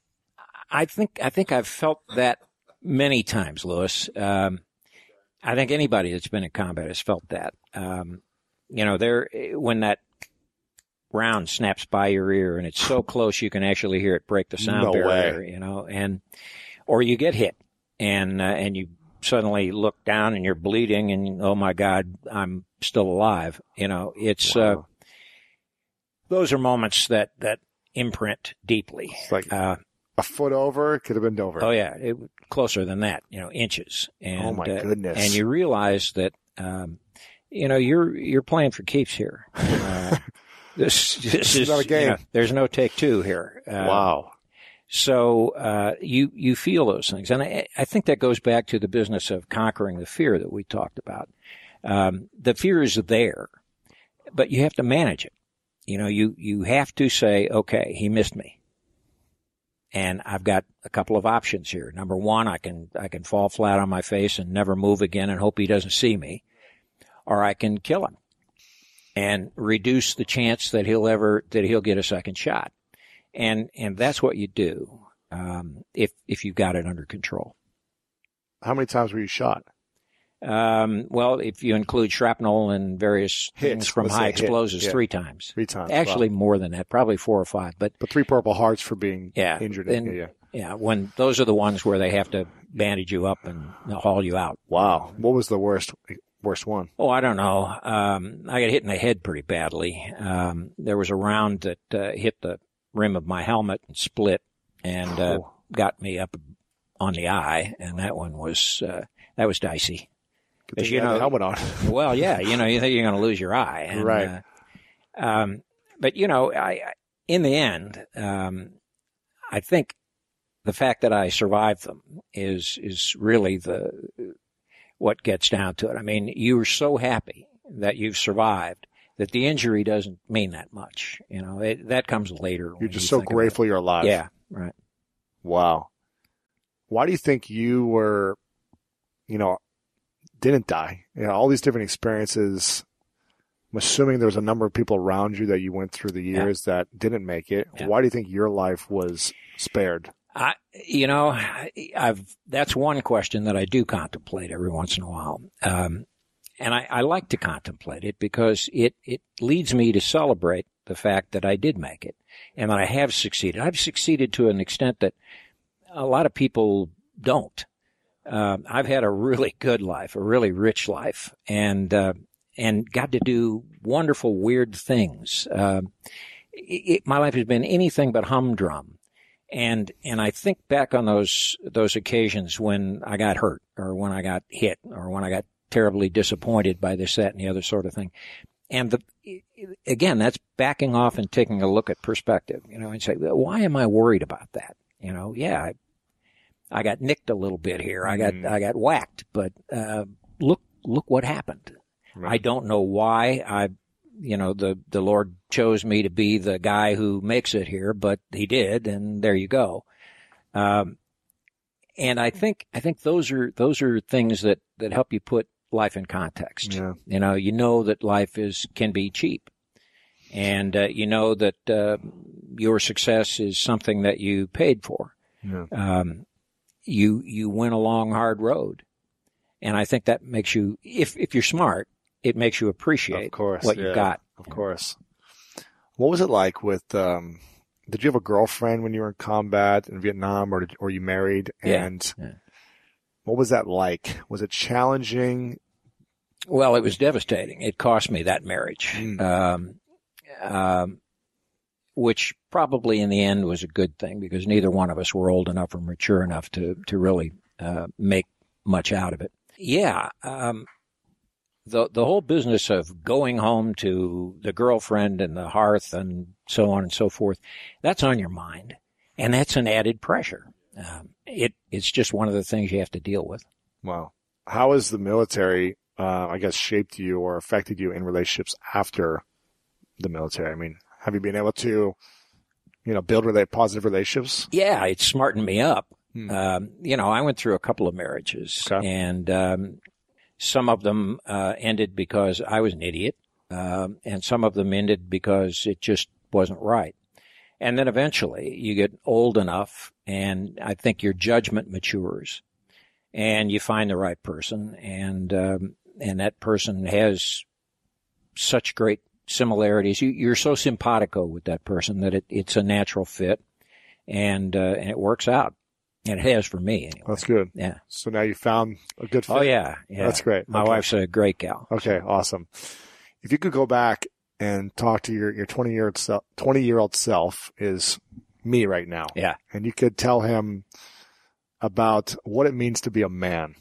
I think, I think I've felt that many times, Lewis. Um, I think anybody that's been in combat has felt that. Um, you know, there, when that round snaps by your ear and it's so close you can actually hear it break the sound no barrier, way. you know, and, or you get hit and, uh, and you suddenly look down and you're bleeding and, oh my God, I'm still alive. You know, it's, wow. uh, those are moments that, that imprint deeply. It's like, uh, a foot over, it could have been Dover. Oh yeah, it, closer than that, you know, inches. And, oh my uh, goodness! And you realize that, um, you know, you're you're playing for keeps here. Uh, this this, this is, is not a game. You know, there's no take two here. Uh, wow. So uh, you you feel those things, and I, I think that goes back to the business of conquering the fear that we talked about. Um, the fear is there, but you have to manage it. You know, you you have to say, okay, he missed me. And I've got a couple of options here. Number one, I can, I can fall flat on my face and never move again and hope he doesn't see me. Or I can kill him and reduce the chance that he'll ever, that he'll get a second shot. And, and that's what you do, um, if, if you've got it under control. How many times were you shot? Um, well, if you include shrapnel and various Hits, things from high explosives, yeah. three times. Three times. Actually, wow. more than that, probably four or five. But but three Purple Hearts for being yeah, injured. And, yeah, yeah. Yeah, when those are the ones where they have to bandage you up and haul you out. Wow. What was the worst worst one? Oh, I don't know. Um, I got hit in the head pretty badly. Um, there was a round that uh, hit the rim of my helmet and split and uh, oh. got me up on the eye, and that one was uh, that was dicey. Because you, you know, the helmet on. Well, yeah, you know, you think you're going to lose your eye, and, right? Uh, um, but you know, I, in the end, um, I think the fact that I survived them is is really the what gets down to it. I mean, you're so happy that you've survived that the injury doesn't mean that much. You know, it, that comes later. You're just you so grateful you're alive. Yeah, right. Wow. Why do you think you were, you know, didn't die? You know, all these different experiences. I'm assuming there was a number of people around you that you went through the years yeah. that didn't make it. Yeah. Why do you think your life was spared? I, you know, I've, that's one question that I do contemplate every once in a while. Um, and I, I like to contemplate it because it, it leads me to celebrate the fact that I did make it and that I have succeeded. I've succeeded to an extent that a lot of people don't. Um, I've had a really good life, a really rich life, and, uh, and got to do wonderful, weird things. Um, it, it, my life has been anything but humdrum. And, and I think back on those, those occasions when I got hurt or when I got hit or when I got terribly disappointed by this, that, and the other sort of thing. And the, again, that's backing off and taking a look at perspective, you know, and say, well, why am I worried about that? You know, yeah, I, I got nicked a little bit here. I got, mm. I got whacked, but, uh, look, look what happened. Right. I don't know why I, you know, the, the Lord chose me to be the guy who makes it here, but he did. And there you go. Um, and I think, I think those are, those are things that, that help you put life in context. Yeah. You know, you know that life is, can be cheap. And, uh, you know that, uh, your success is something that you paid for. Yeah. Um, you, you went a long, hard road. And I think that makes you, if, if you're smart, it makes you appreciate of course, what yeah, you've got. Of course. What was it like with, um, did you have a girlfriend when you were in combat in Vietnam, or did, or you married? And yeah. Yeah. What was that like? Was it challenging? Well, it was devastating. It cost me that marriage, Mm. um, um, which probably in the end was a good thing, because neither one of us were old enough or mature enough to, to really, uh, make much out of it. Yeah. Um, the, the whole business of going home to the girlfriend and the hearth and so on and so forth, that's on your mind. And that's an added pressure. Um, it, it's just one of the things you have to deal with. Wow. How has the military, uh, I guess, shaped you or affected you in relationships after the military? I mean, have you been able to, you know, build relate positive relationships? Yeah, it smartened me up. Hmm. Um, you know, I went through a couple of marriages, okay. and um, some of them uh, ended because I was an idiot, um, and some of them ended because it just wasn't right. And then eventually you get old enough, and I think your judgment matures, and you find the right person, and um, and that person has such great similarities. You, you're so simpatico with that person that it, it's a natural fit, and uh, and it works out. And it has for me, anyway. That's good. Yeah. So now you found a good fit. Oh, yeah. Yeah. That's great. My okay. wife's a great gal. Okay, awesome. If you could go back and talk to your, your twenty-year-old self, twenty-year-old self is me right now. Yeah. And you could tell him about what it means to be a man.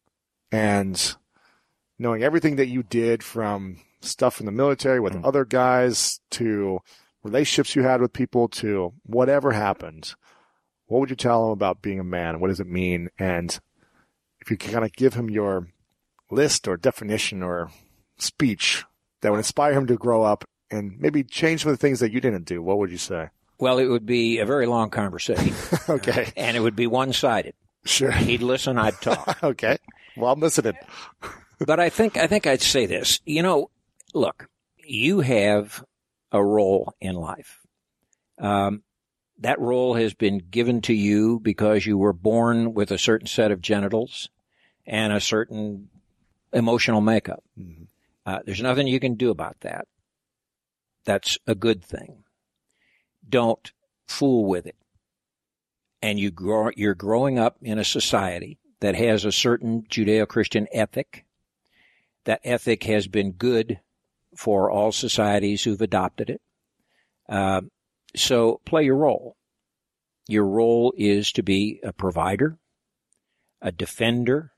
And knowing everything that you did, from stuff in the military with mm. other guys to relationships you had with people to whatever happened, what would you tell him about being a man? What does it mean? And if you could kind of give him your list or definition or speech that would inspire him to grow up and maybe change some of the things that you didn't do, what would you say? Well, it would be a very long conversation. Okay. Uh, and it would be one-sided. Sure. He'd listen, I'd talk. Okay. Well, I'm listening. But I think, I think I'd say this. You know, look, you have a role in life. Um, That role has been given to you because you were born with a certain set of genitals and a certain emotional makeup. Mm-hmm. Uh, there's nothing you can do about that. That's a good thing. Don't fool with it. And you grow, you're growing up in a society that has a certain Judeo-Christian ethic. That ethic has been good for all societies who've adopted it. Uh, So play your role. Your role is to be a provider, a defender,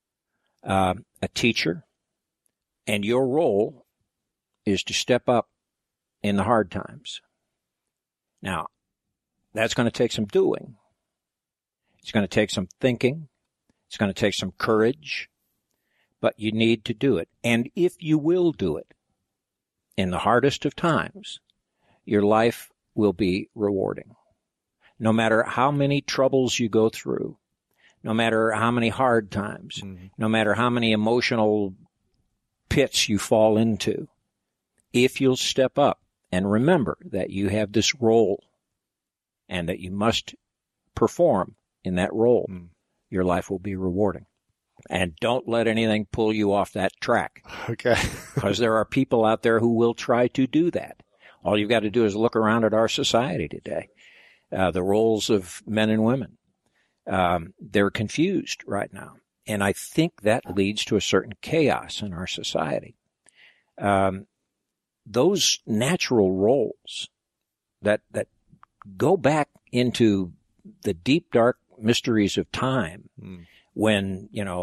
uh, a teacher, and your role is to step up in the hard times. Now, that's going to take some doing. It's going to take some thinking. It's going to take some courage, but you need to do it. And if you will do it in the hardest of times, your life will be rewarding. No matter how many troubles you go through, no matter how many hard times, mm-hmm. no matter how many emotional pits you fall into, if you'll step up and remember that you have this role and that you must perform in that role, mm. your life will be rewarding. And don't let anything pull you off that track. Okay. Because there are people out there who will try to do that. All you've got to do is look around at our society today. Uh, the roles of men and women. Um, they're confused right now. And I think that leads to a certain chaos in our society. Um, those natural roles that, that go back into the deep, dark mysteries of time mm. when, you know,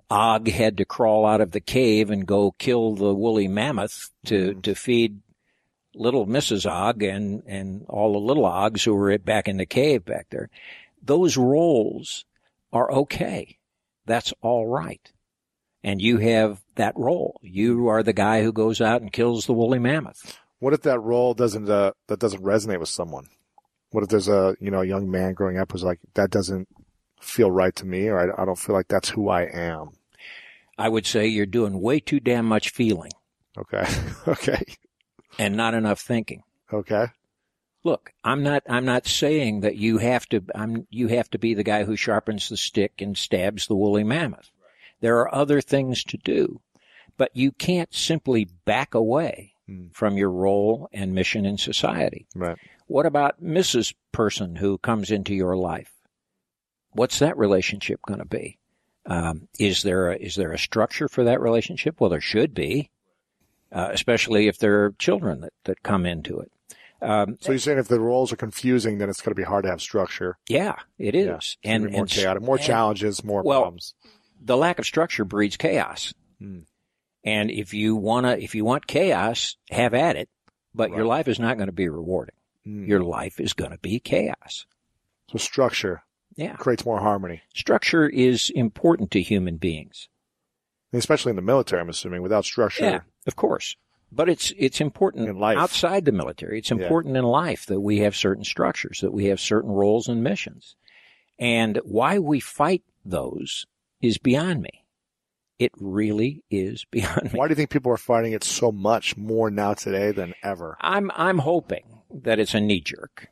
Og had to crawl out of the cave and go kill the woolly mammoth to, mm-hmm. to feed little Missus Og and, and all the little Ogs who were back in the cave back there. Those roles are okay. That's all right. And you have that role. You are the guy who goes out and kills the woolly mammoth. What if that role doesn't, uh, that doesn't resonate with someone? What if there's a, you know, a young man growing up who's like, that doesn't feel right to me, or I, I don't feel like that's who I am? I would say you're doing way too damn much feeling. Okay. Okay. And not enough thinking. Okay. Look, I'm not, I'm not saying that you have to, I'm, you have to be the guy who sharpens the stick and stabs the woolly mammoth. There are other things to do, but you can't simply back away mm. from your role and mission in society. Right. What about Missus Person who comes into your life? What's that relationship going to be? Um, is there a, is there a structure for that relationship? Well, there should be, uh, especially if there are children that, that come into it. Um, so you're saying if the roles are confusing, then it's going to be hard to have structure. Yeah, it is. Yeah, and more and, chaotic, more and, challenges, more well, problems. The lack of structure breeds chaos. Hmm. And if you wanna, if you want chaos, have at it. But right. your life is not going to be rewarding. Hmm. Your life is going to be chaos. So structure, yeah, creates more harmony. Structure is important to human beings, especially in the military. I'm assuming without structure, yeah, of course. But it's, it's important in life. Outside the military. It's important yeah. in life that we have certain structures, that we have certain roles and missions. And why we fight those is beyond me. It really is beyond me. Why do you think people are fighting it so much more now today than ever? I'm, I'm hoping that it's a knee jerk.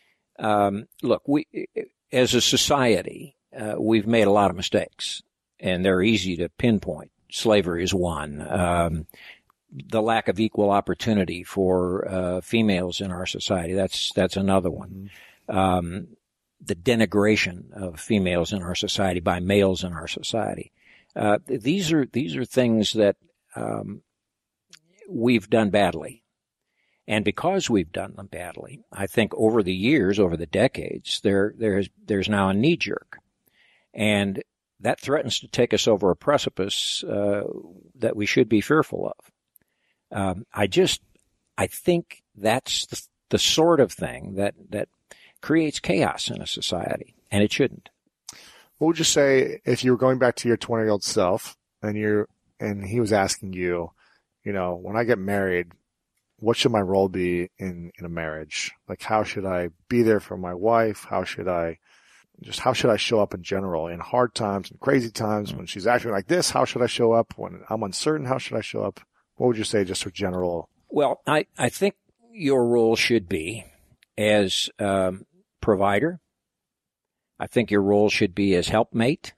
Um, look, we, as a society, uh, we've made a lot of mistakes and they're easy to pinpoint. Slavery is one. Um, the lack of equal opportunity for uh, females in our society. That's that's another one. Mm-hmm. Um, the denigration of females in our society by males in our society. Uh, these are these are things that um, we've done badly, and because we've done them badly, I think over the years, over the decades, there there's there's now a knee jerk, and that threatens to take us over a precipice uh, that we should be fearful of. Um, I just, I think that's the, the sort of thing that, that creates chaos in a society, and it shouldn't. What would you say if you were going back to your twenty-year-old self and you and he was asking you, you know, when I get married, what should my role be in, in a marriage? Like, how should I be there for my wife? How should I, just how should I show up in general in hard times and crazy times mm-hmm. when she's acting like this? How should I show up when I'm uncertain? How should I show up? What would you say, just for general? Well, I, I think your role should be as um, provider. I think your role should be as helpmate.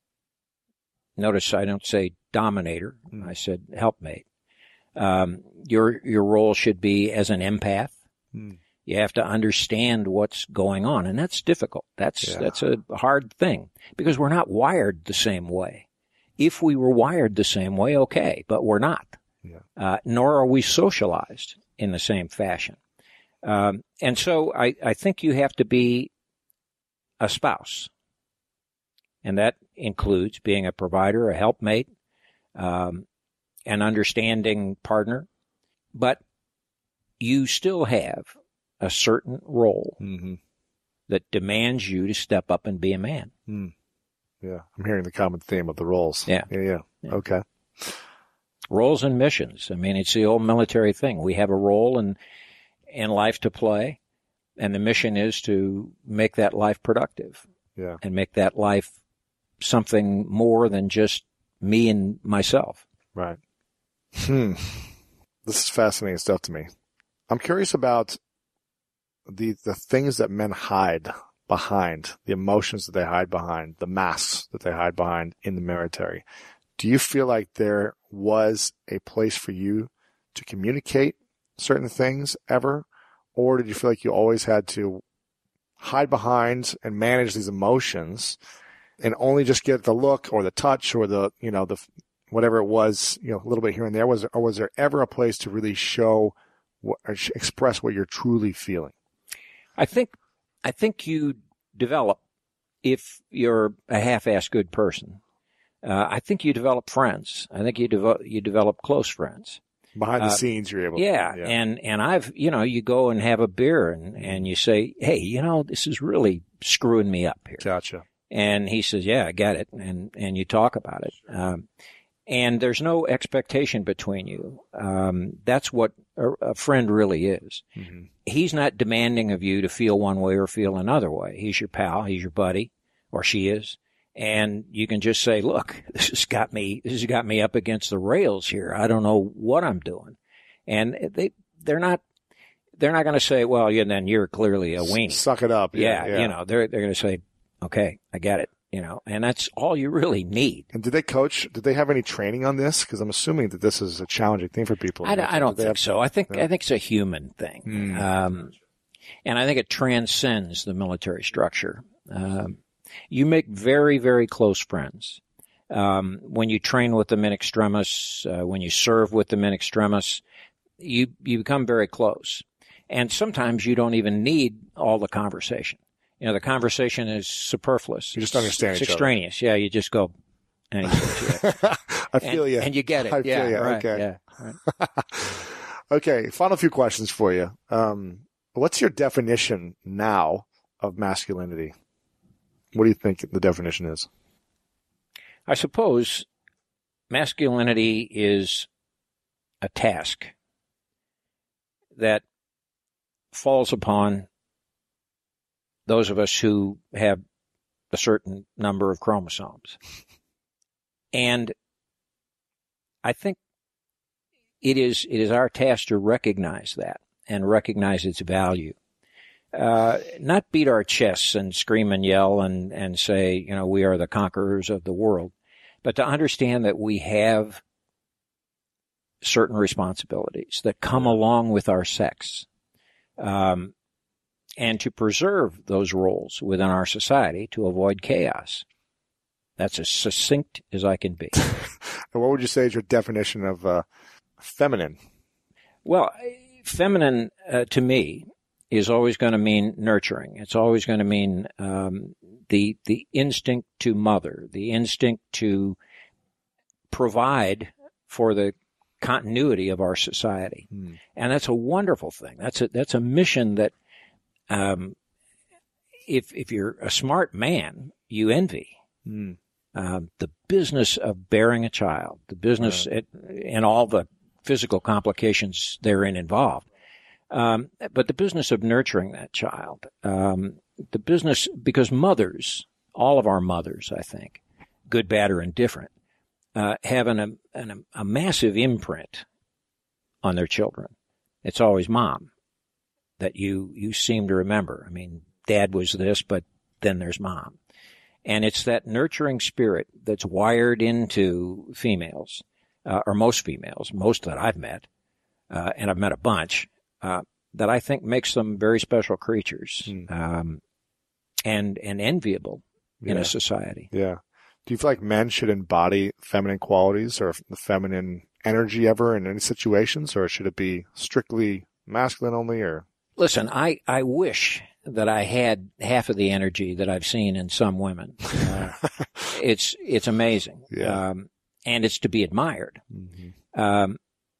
Notice I don't say dominator. Mm. I said helpmate. Um, your your role should be as an empath. Mm. You have to understand what's going on, and that's difficult. That's yeah. that's a hard thing because we're not wired the same way. If we were wired the same way, okay, but we're not. Yeah. Uh, nor are we socialized in the same fashion. Um, and so I, I think you have to be a spouse. And that includes being a provider, a helpmate, um, an understanding partner. But you still have a certain role mm-hmm. that demands you to step up and be a man. Mm. Yeah. I'm hearing the common theme of the roles. Yeah. Yeah. Yeah. yeah. Okay. Roles and missions. I mean, it's the old military thing. We have a role in, in life to play, and the mission is to make that life productive. Yeah. And make that life something more than just me and myself. Right. Hmm. This is fascinating stuff to me. I'm curious about the, the things that men hide behind, the emotions that they hide behind, the masks that they hide behind in the military. Do you feel like there was a place for you to communicate certain things ever? Or did you feel like you always had to hide behind and manage these emotions and only just get the look or the touch or the, you know, the, whatever it was, you know, a little bit here and there? Was, or was there ever a place to really show what, or express what you're truly feeling? I think, I think you develop, if you're a half-assed good person, Uh, I think you develop friends. I think you develop you develop close friends. Behind the uh, scenes, you're able yeah, to. Yeah. And, and I've, you know, you go and have a beer and, and you say, hey, you know, this is really screwing me up here. Gotcha. And he says, yeah, I get it. And, and you talk about it. Um, and there's no expectation between you. Um, that's what a, a friend really is. Mm-hmm. He's not demanding of you to feel one way or feel another way. He's your pal. He's your buddy, or she is. And you can just say, look, this has got me, this has got me up against the rails here. I don't know what I'm doing. And they, they're not, they're not going to say, well, yeah, then you're clearly a weenie. Suck it up. Yeah. Yeah. yeah. You know, they're, they're going to say, okay, I get it. You know, and that's all you really need. And did they coach, did they have any training on this? Cause I'm assuming that this is a challenging thing for people. I, I don't think have, so. I think, yeah. I think it's a human thing. Mm. Um, and I think it transcends the military structure. Um, You make very, very close friends. Um, when you train with them in extremis, uh, when you serve with them in extremis, you, you become very close. And sometimes you don't even need all the conversation. You know, the conversation is superfluous. You just understand it's each extraneous. other. Yeah, you just go. And he says, yeah. I feel and, you. And you get it. I yeah, feel you. right, Okay. Yeah, right. Okay. Final few questions for you. Um, what's your definition now of masculinity? What do you think the definition is? I suppose masculinity is a task that falls upon those of us who have a certain number of chromosomes. And I think it is, it is our task to recognize that and recognize its value. Uh, not beat our chests and scream and yell and, and say, you know, we are the conquerors of the world, but to understand that we have certain responsibilities that come along with our sex, um, and to preserve those roles within our society to avoid chaos. That's as succinct as I can be. And what would you say is your definition of uh, feminine? Well, feminine uh, to me is always going to mean nurturing. It's always going to mean um, the the instinct to mother, the instinct to provide for the continuity of our society, mm. and that's a wonderful thing. That's a that's a mission that, um, if if you're a smart man, you envy. Mm. Um, the business of bearing a child, the business right. it, and all the physical complications therein involved. Um, but the business of nurturing that child, um, the business, because mothers, all of our mothers, I think, good, bad, or indifferent, uh, have an, an, a massive imprint on their children. It's always mom that you, you seem to remember. I mean, dad was this, but then there's mom. And it's that nurturing spirit that's wired into females, uh, or most females, most that I've met, uh, and I've met a bunch, Uh, that I think makes them very special creatures, mm. um, and, and enviable in yeah. a society. Yeah. Do you feel like men should embody feminine qualities or the feminine energy ever in any situations, or should it be strictly masculine only? Or listen, I, I wish that I had half of the energy that I've seen in some women. Uh, it's, it's amazing. Yeah. Um, and it's to be admired. Mm-hmm. Um,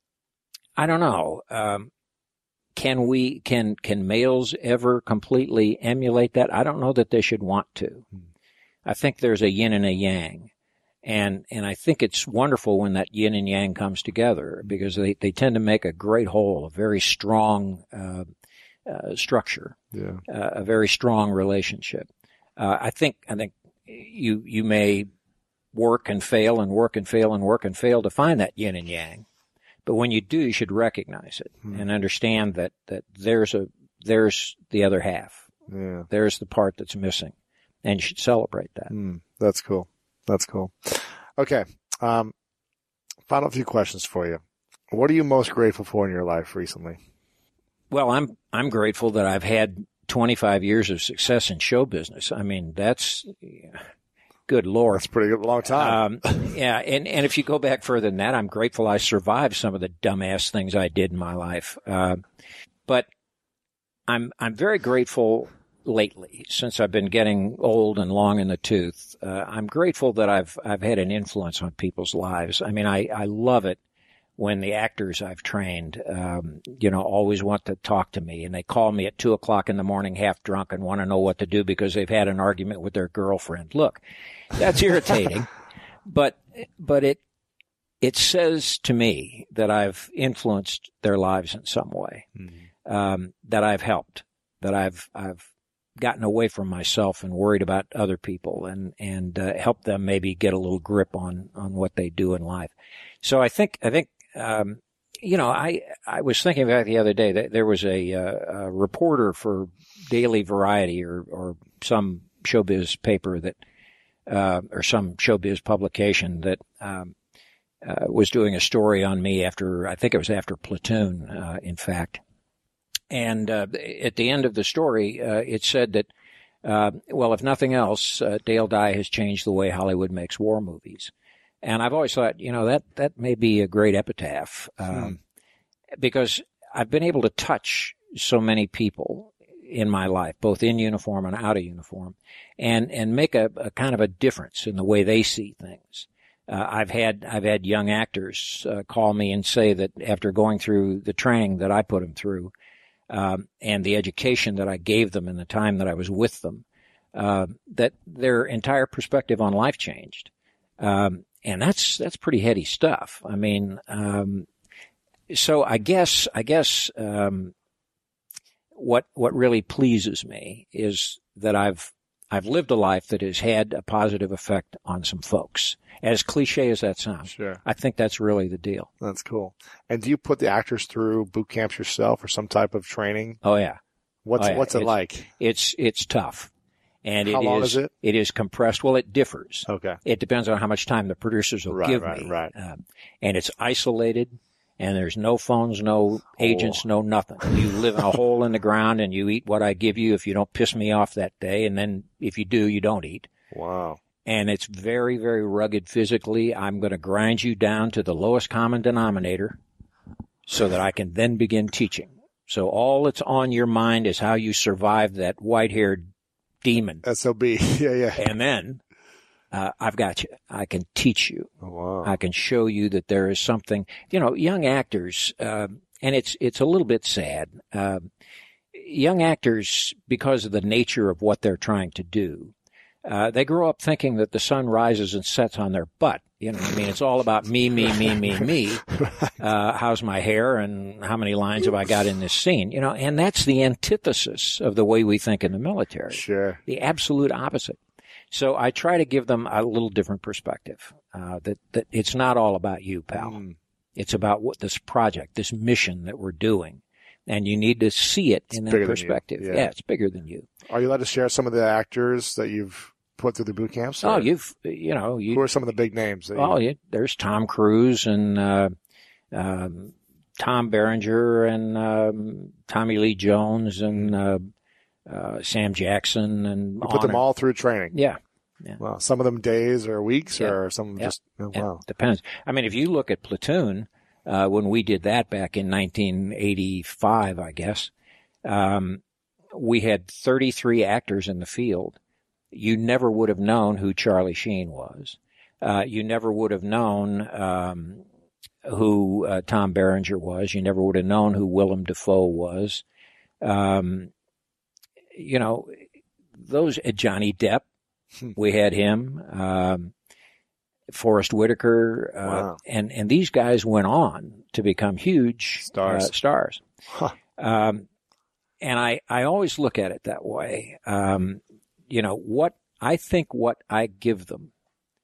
I don't know. Um, Can we, can, can males ever completely emulate that? I don't know that they should want to. I think there's a yin and a yang. And, and I think it's wonderful when that yin and yang comes together because they, they tend to make a great whole, a very strong, uh, uh, structure, yeah. uh, a very strong relationship. Uh, I think, I think you, you may work and fail and work and fail and work and fail to find that yin and yang. But when you do, you should recognize it hmm. and understand that, that there's a, there's the other half. Yeah. There's the part that's missing, and you should celebrate that. Hmm. That's cool. That's cool. Okay. Um, final few questions for you. What are you most grateful for in your life recently? Well, I'm, I'm grateful that I've had twenty-five years of success in show business. I mean, that's, good Lord. That's a pretty good long time. Um, yeah. And, and if you go back further than that, I'm grateful I survived some of the dumbass things I did in my life. Uh, but I'm, I'm very grateful lately, since I've been getting old and long in the tooth, uh, I'm grateful that I've I've had an influence on people's lives. I mean, I, I love it when the actors I've trained, um, you know, always want to talk to me, and they call me at two o'clock in the morning, half drunk, and want to know what to do because they've had an argument with their girlfriend. Look, that's irritating, but but it it says to me that I've influenced their lives in some way, mm-hmm. um, that I've helped, that I've I've gotten away from myself and worried about other people, and and uh, helped them maybe get a little grip on on what they do in life. So I think I think. Um, you know, I, I was thinking about it the other day that there was a, uh, a reporter for Daily Variety or, or some showbiz paper that, uh, or some showbiz publication that, um, uh, was doing a story on me after, I think it was after Platoon, uh, in fact. And, uh, at the end of the story, uh, it said that, uh, well, if nothing else, uh, Dale Dye has changed the way Hollywood makes war movies. And I've always thought, you know, that, that may be a great epitaph, um, hmm. because I've been able to touch so many people in my life, both in uniform and out of uniform, and, and make a, a kind of a difference in the way they see things. Uh, I've had, I've had young actors, uh, call me and say that after going through the training that I put them through, um, and the education that I gave them in the time that I was with them, uh, that their entire perspective on life changed. Um, And that's, that's pretty heady stuff. I mean, um, so I guess, I guess, um, what, what really pleases me is that I've, I've lived a life that has had a positive effect on some folks. As cliche as that sounds. Sure. I think that's really the deal. That's cool. And do you put the actors through boot camps yourself or some type of training? Oh yeah. What's, oh, yeah. what's it it's, like? It's, it's tough. And how it long is, is it? It is compressed. Well, it differs. Okay. It depends on how much time the producers will right, give right, me. Right, right. Um, and it's isolated, and there's no phones, no agents, oh. no nothing. You live in a hole in the ground, and you eat what I give you if you don't piss me off that day, and then if you do, you don't eat. Wow. And it's very, very rugged physically. I'm going to grind you down to the lowest common denominator so that I can then begin teaching. So all that's on your mind is how you survived that white-haired demon. S O B. Yeah, yeah. And then, uh, I've got you. I can teach you. Oh, wow. I can show you that there is something, you know, young actors, uh, and it's, it's a little bit sad. Uh, young actors, because of the nature of what they're trying to do, uh, they grow up thinking that the sun rises and sets on their butt. You know, I mean, it's all about me, me, me, me, me. Uh, how's my hair and how many lines have I got in this scene? You know, and that's the antithesis of the way we think in the military. Sure. The absolute opposite. So I try to give them a little different perspective, uh, that, that it's not all about you, pal. Mm. It's about what this project, this mission that we're doing. And you need to see it it's in that perspective. Yeah. yeah, it's bigger than you. Are you allowed to share some of the actors that you've put through the boot camps? Or? Oh, you've, you know. You, Who are some of the big names? That oh, you... yeah, there's Tom Cruise and uh, um, Tom Berenger and um, Tommy Lee Jones and uh, uh, Sam Jackson. And you put them and, all through training? Yeah. yeah. Well, some of them days or weeks yeah. or some yeah. just, oh, yeah. wow. Depends. I mean, if you look at Platoon, uh, when we did that back in nineteen eighty-five, I guess, um, we had thirty-three actors in the field. You never would have known who Charlie Sheen was. Uh, you never would have known um, who uh, Tom Berenger was. You never would have known who Willem Dafoe was. Um, you know, those uh, Johnny Depp, we had him. Um, Forrest Whitaker, uh, wow. and and these guys went on to become huge stars. Uh, stars. Huh. Um, and I I always look at it that way. Um, You know, what I think what I give them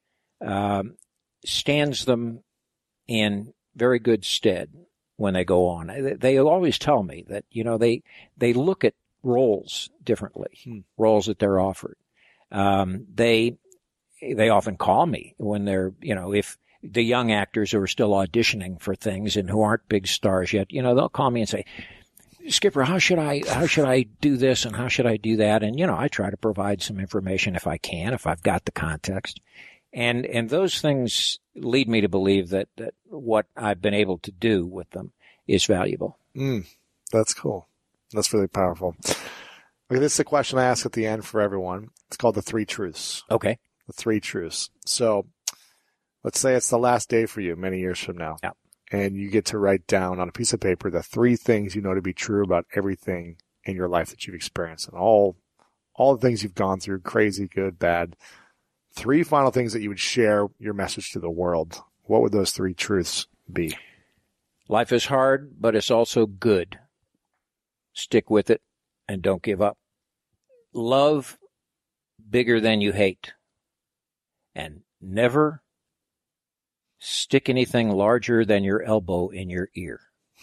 um, stands them in very good stead when they go on. They, they always tell me that, you know, they they look at roles differently, hmm. roles that they're offered. Um, they they often call me when they're, you know, if the young actors who are still auditioning for things and who aren't big stars yet, you know, they'll call me and say, Skipper, how should I, how should I do this and how should I do that? And, you know, I try to provide some information if I can, if I've got the context. And, and those things lead me to believe that, that what I've been able to do with them is valuable. Mm, that's cool. That's really powerful. Okay, this is a question I ask at the end for everyone. It's called the three truths. Okay. The three truths. So let's say it's the last day for you many years from now. Yeah. And you get to write down on a piece of paper the three things you know to be true about everything in your life that you've experienced and all, all the things you've gone through, crazy, good, bad. Three final things that you would share your message to the world. What would those three truths be? Life is hard, but it's also good. Stick with it and don't give up. Love bigger than you hate. And never stick anything larger than your elbow in your ear.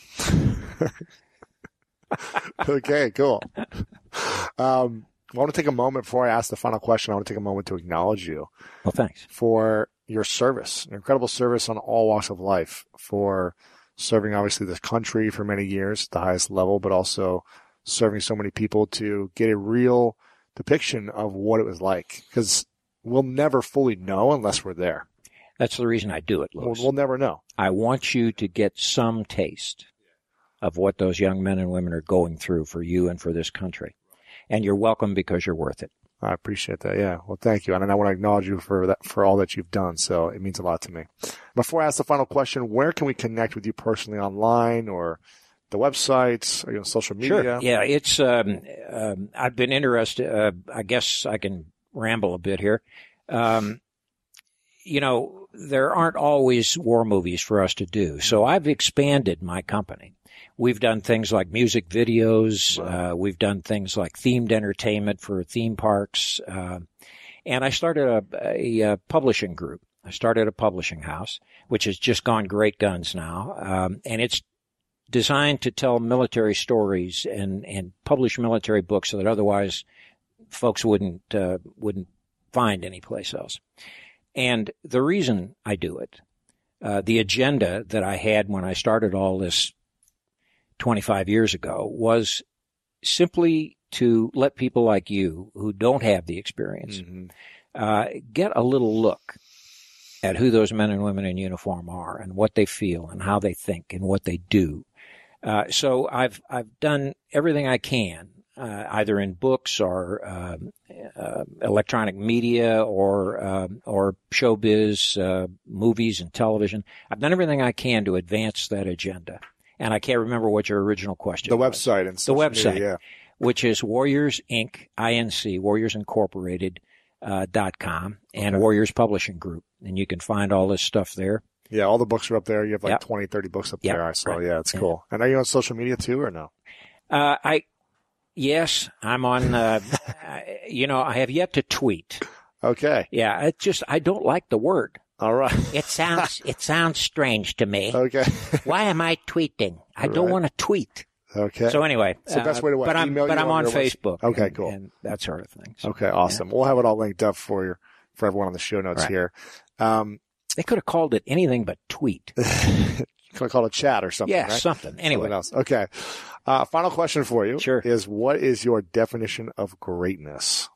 Okay, cool. Um, I want to take a moment before I ask the final question. I want to take a moment to acknowledge you. Well, thanks. For your service, your incredible service on all walks of life, for serving obviously this country for many years at the highest level, but also serving so many people to get a real depiction of what it was like. Because we'll never fully know unless we're there. That's the reason I do it, Louis. We'll, we'll never know. I want you to get some taste of what those young men and women are going through for you and for this country. And you're welcome because you're worth it. I appreciate that. Yeah. Well, thank you. And I want to acknowledge you for that, for all that you've done. So it means a lot to me. Before I ask the final question, where can we connect with you personally, online or the website, or, you know, social media? Sure. Yeah. It's, um, um, I've been interested, uh, I guess I can ramble a bit here. Um, you know, there aren't always war movies for us to do. So I've expanded my company. We've done things like music videos. Wow. Uh, we've done things like themed entertainment for theme parks. Uh, and I started a, a, a publishing group. I started a publishing house, which has just gone great guns now. Um, and it's designed to tell military stories and, and publish military books that otherwise folks wouldn't, uh, wouldn't find anyplace else. And the reason I do it, uh, the agenda that I had when I started all this twenty-five years ago was simply to let people like you who don't have the experience, mm-hmm. uh, get a little look at who those men and women in uniform are and what they feel and how they think and what they do. Uh, so I've, I've done everything I can, uh, either in books or, uh, uh, electronic media or, uh, or showbiz, uh, movies and television. I've done everything I can to advance that agenda. And I can't remember what your original question the was. The website and the website, media, yeah. which is Warriors Inc, I N C, Warriors Incorporated, uh, dot com and okay. Warriors Publishing Group. And you can find all this stuff there. Yeah, all the books are up there. You have like yep. twenty, thirty books up yep. there. I saw. Right. Yeah, it's yeah. cool. And are you on social media too or no? Uh, I, yes, I'm on, uh, you know, I have yet to tweet. Okay. Yeah, it just, I don't like the word. All right. It sounds, it sounds strange to me. Okay. Why am I tweeting? I don't right. want to tweet. Okay. So anyway. It's the best way to what? But I'm, Email but I'm on, on Facebook. Okay, and, cool. And that sort of thing. So, okay, awesome. Yeah. We'll have it all linked up for you, for everyone on the show notes right. here. Um, they could have called it anything but tweet. Could have called it chat or something, yeah, right? something. Anyway. Something else. Okay. Uh, final question for you. Sure. Is what is your definition of greatness?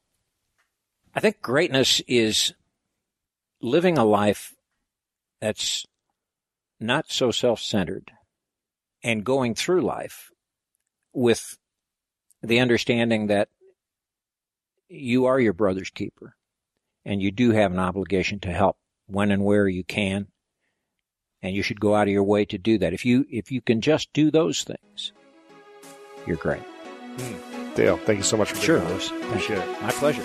I think greatness is living a life that's not so self-centered and going through life with the understanding that you are your brother's keeper and you do have an obligation to help when and where you can. And you should go out of your way to do that. If you, if you can just do those things, you're great. Mm. Dale, thank you so much for sure, being here. Appreciate it. My pleasure.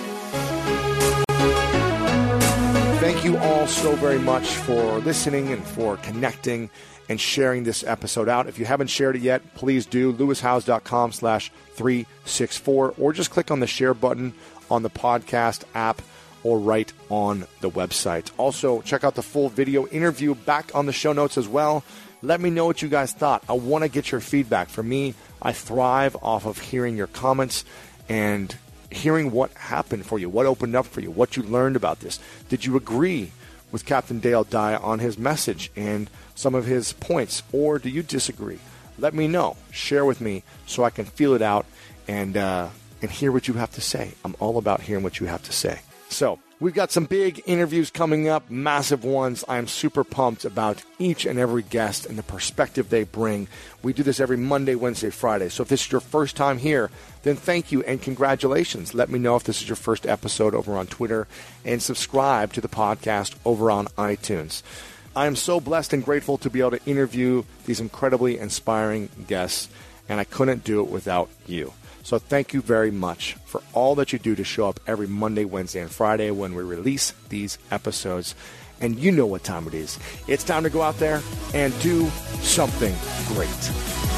Thank you all so very much for listening and for connecting and sharing this episode out. If you haven't shared it yet, please do. lewis howes dot com slash three six four or just click on the share button on the podcast app or right on the website. Also, check out the full video interview back on the show notes as well. Let me know what you guys thought. I want to get your feedback. For me, I thrive off of hearing your comments and hearing what happened for you, what opened up for you, what you learned about this. Did you agree with Captain Dale Dye on his message and some of his points, or do you disagree? Let me know. Share with me so I can feel it out and uh, and hear what you have to say. I'm all about hearing what you have to say. So we've got some big interviews coming up, massive ones. I'm super pumped about each and every guest and the perspective they bring. We do this every Monday, Wednesday, Friday. So if this is your first time here, then thank you and congratulations. Let me know if this is your first episode over on Twitter, and subscribe to the podcast over on iTunes. I am so blessed and grateful to be able to interview these incredibly inspiring guests, and I couldn't do it without you. So thank you very much for all that you do to show up every Monday, Wednesday, and Friday when we release these episodes. And you know what time it is. It's time to go out there and do something great.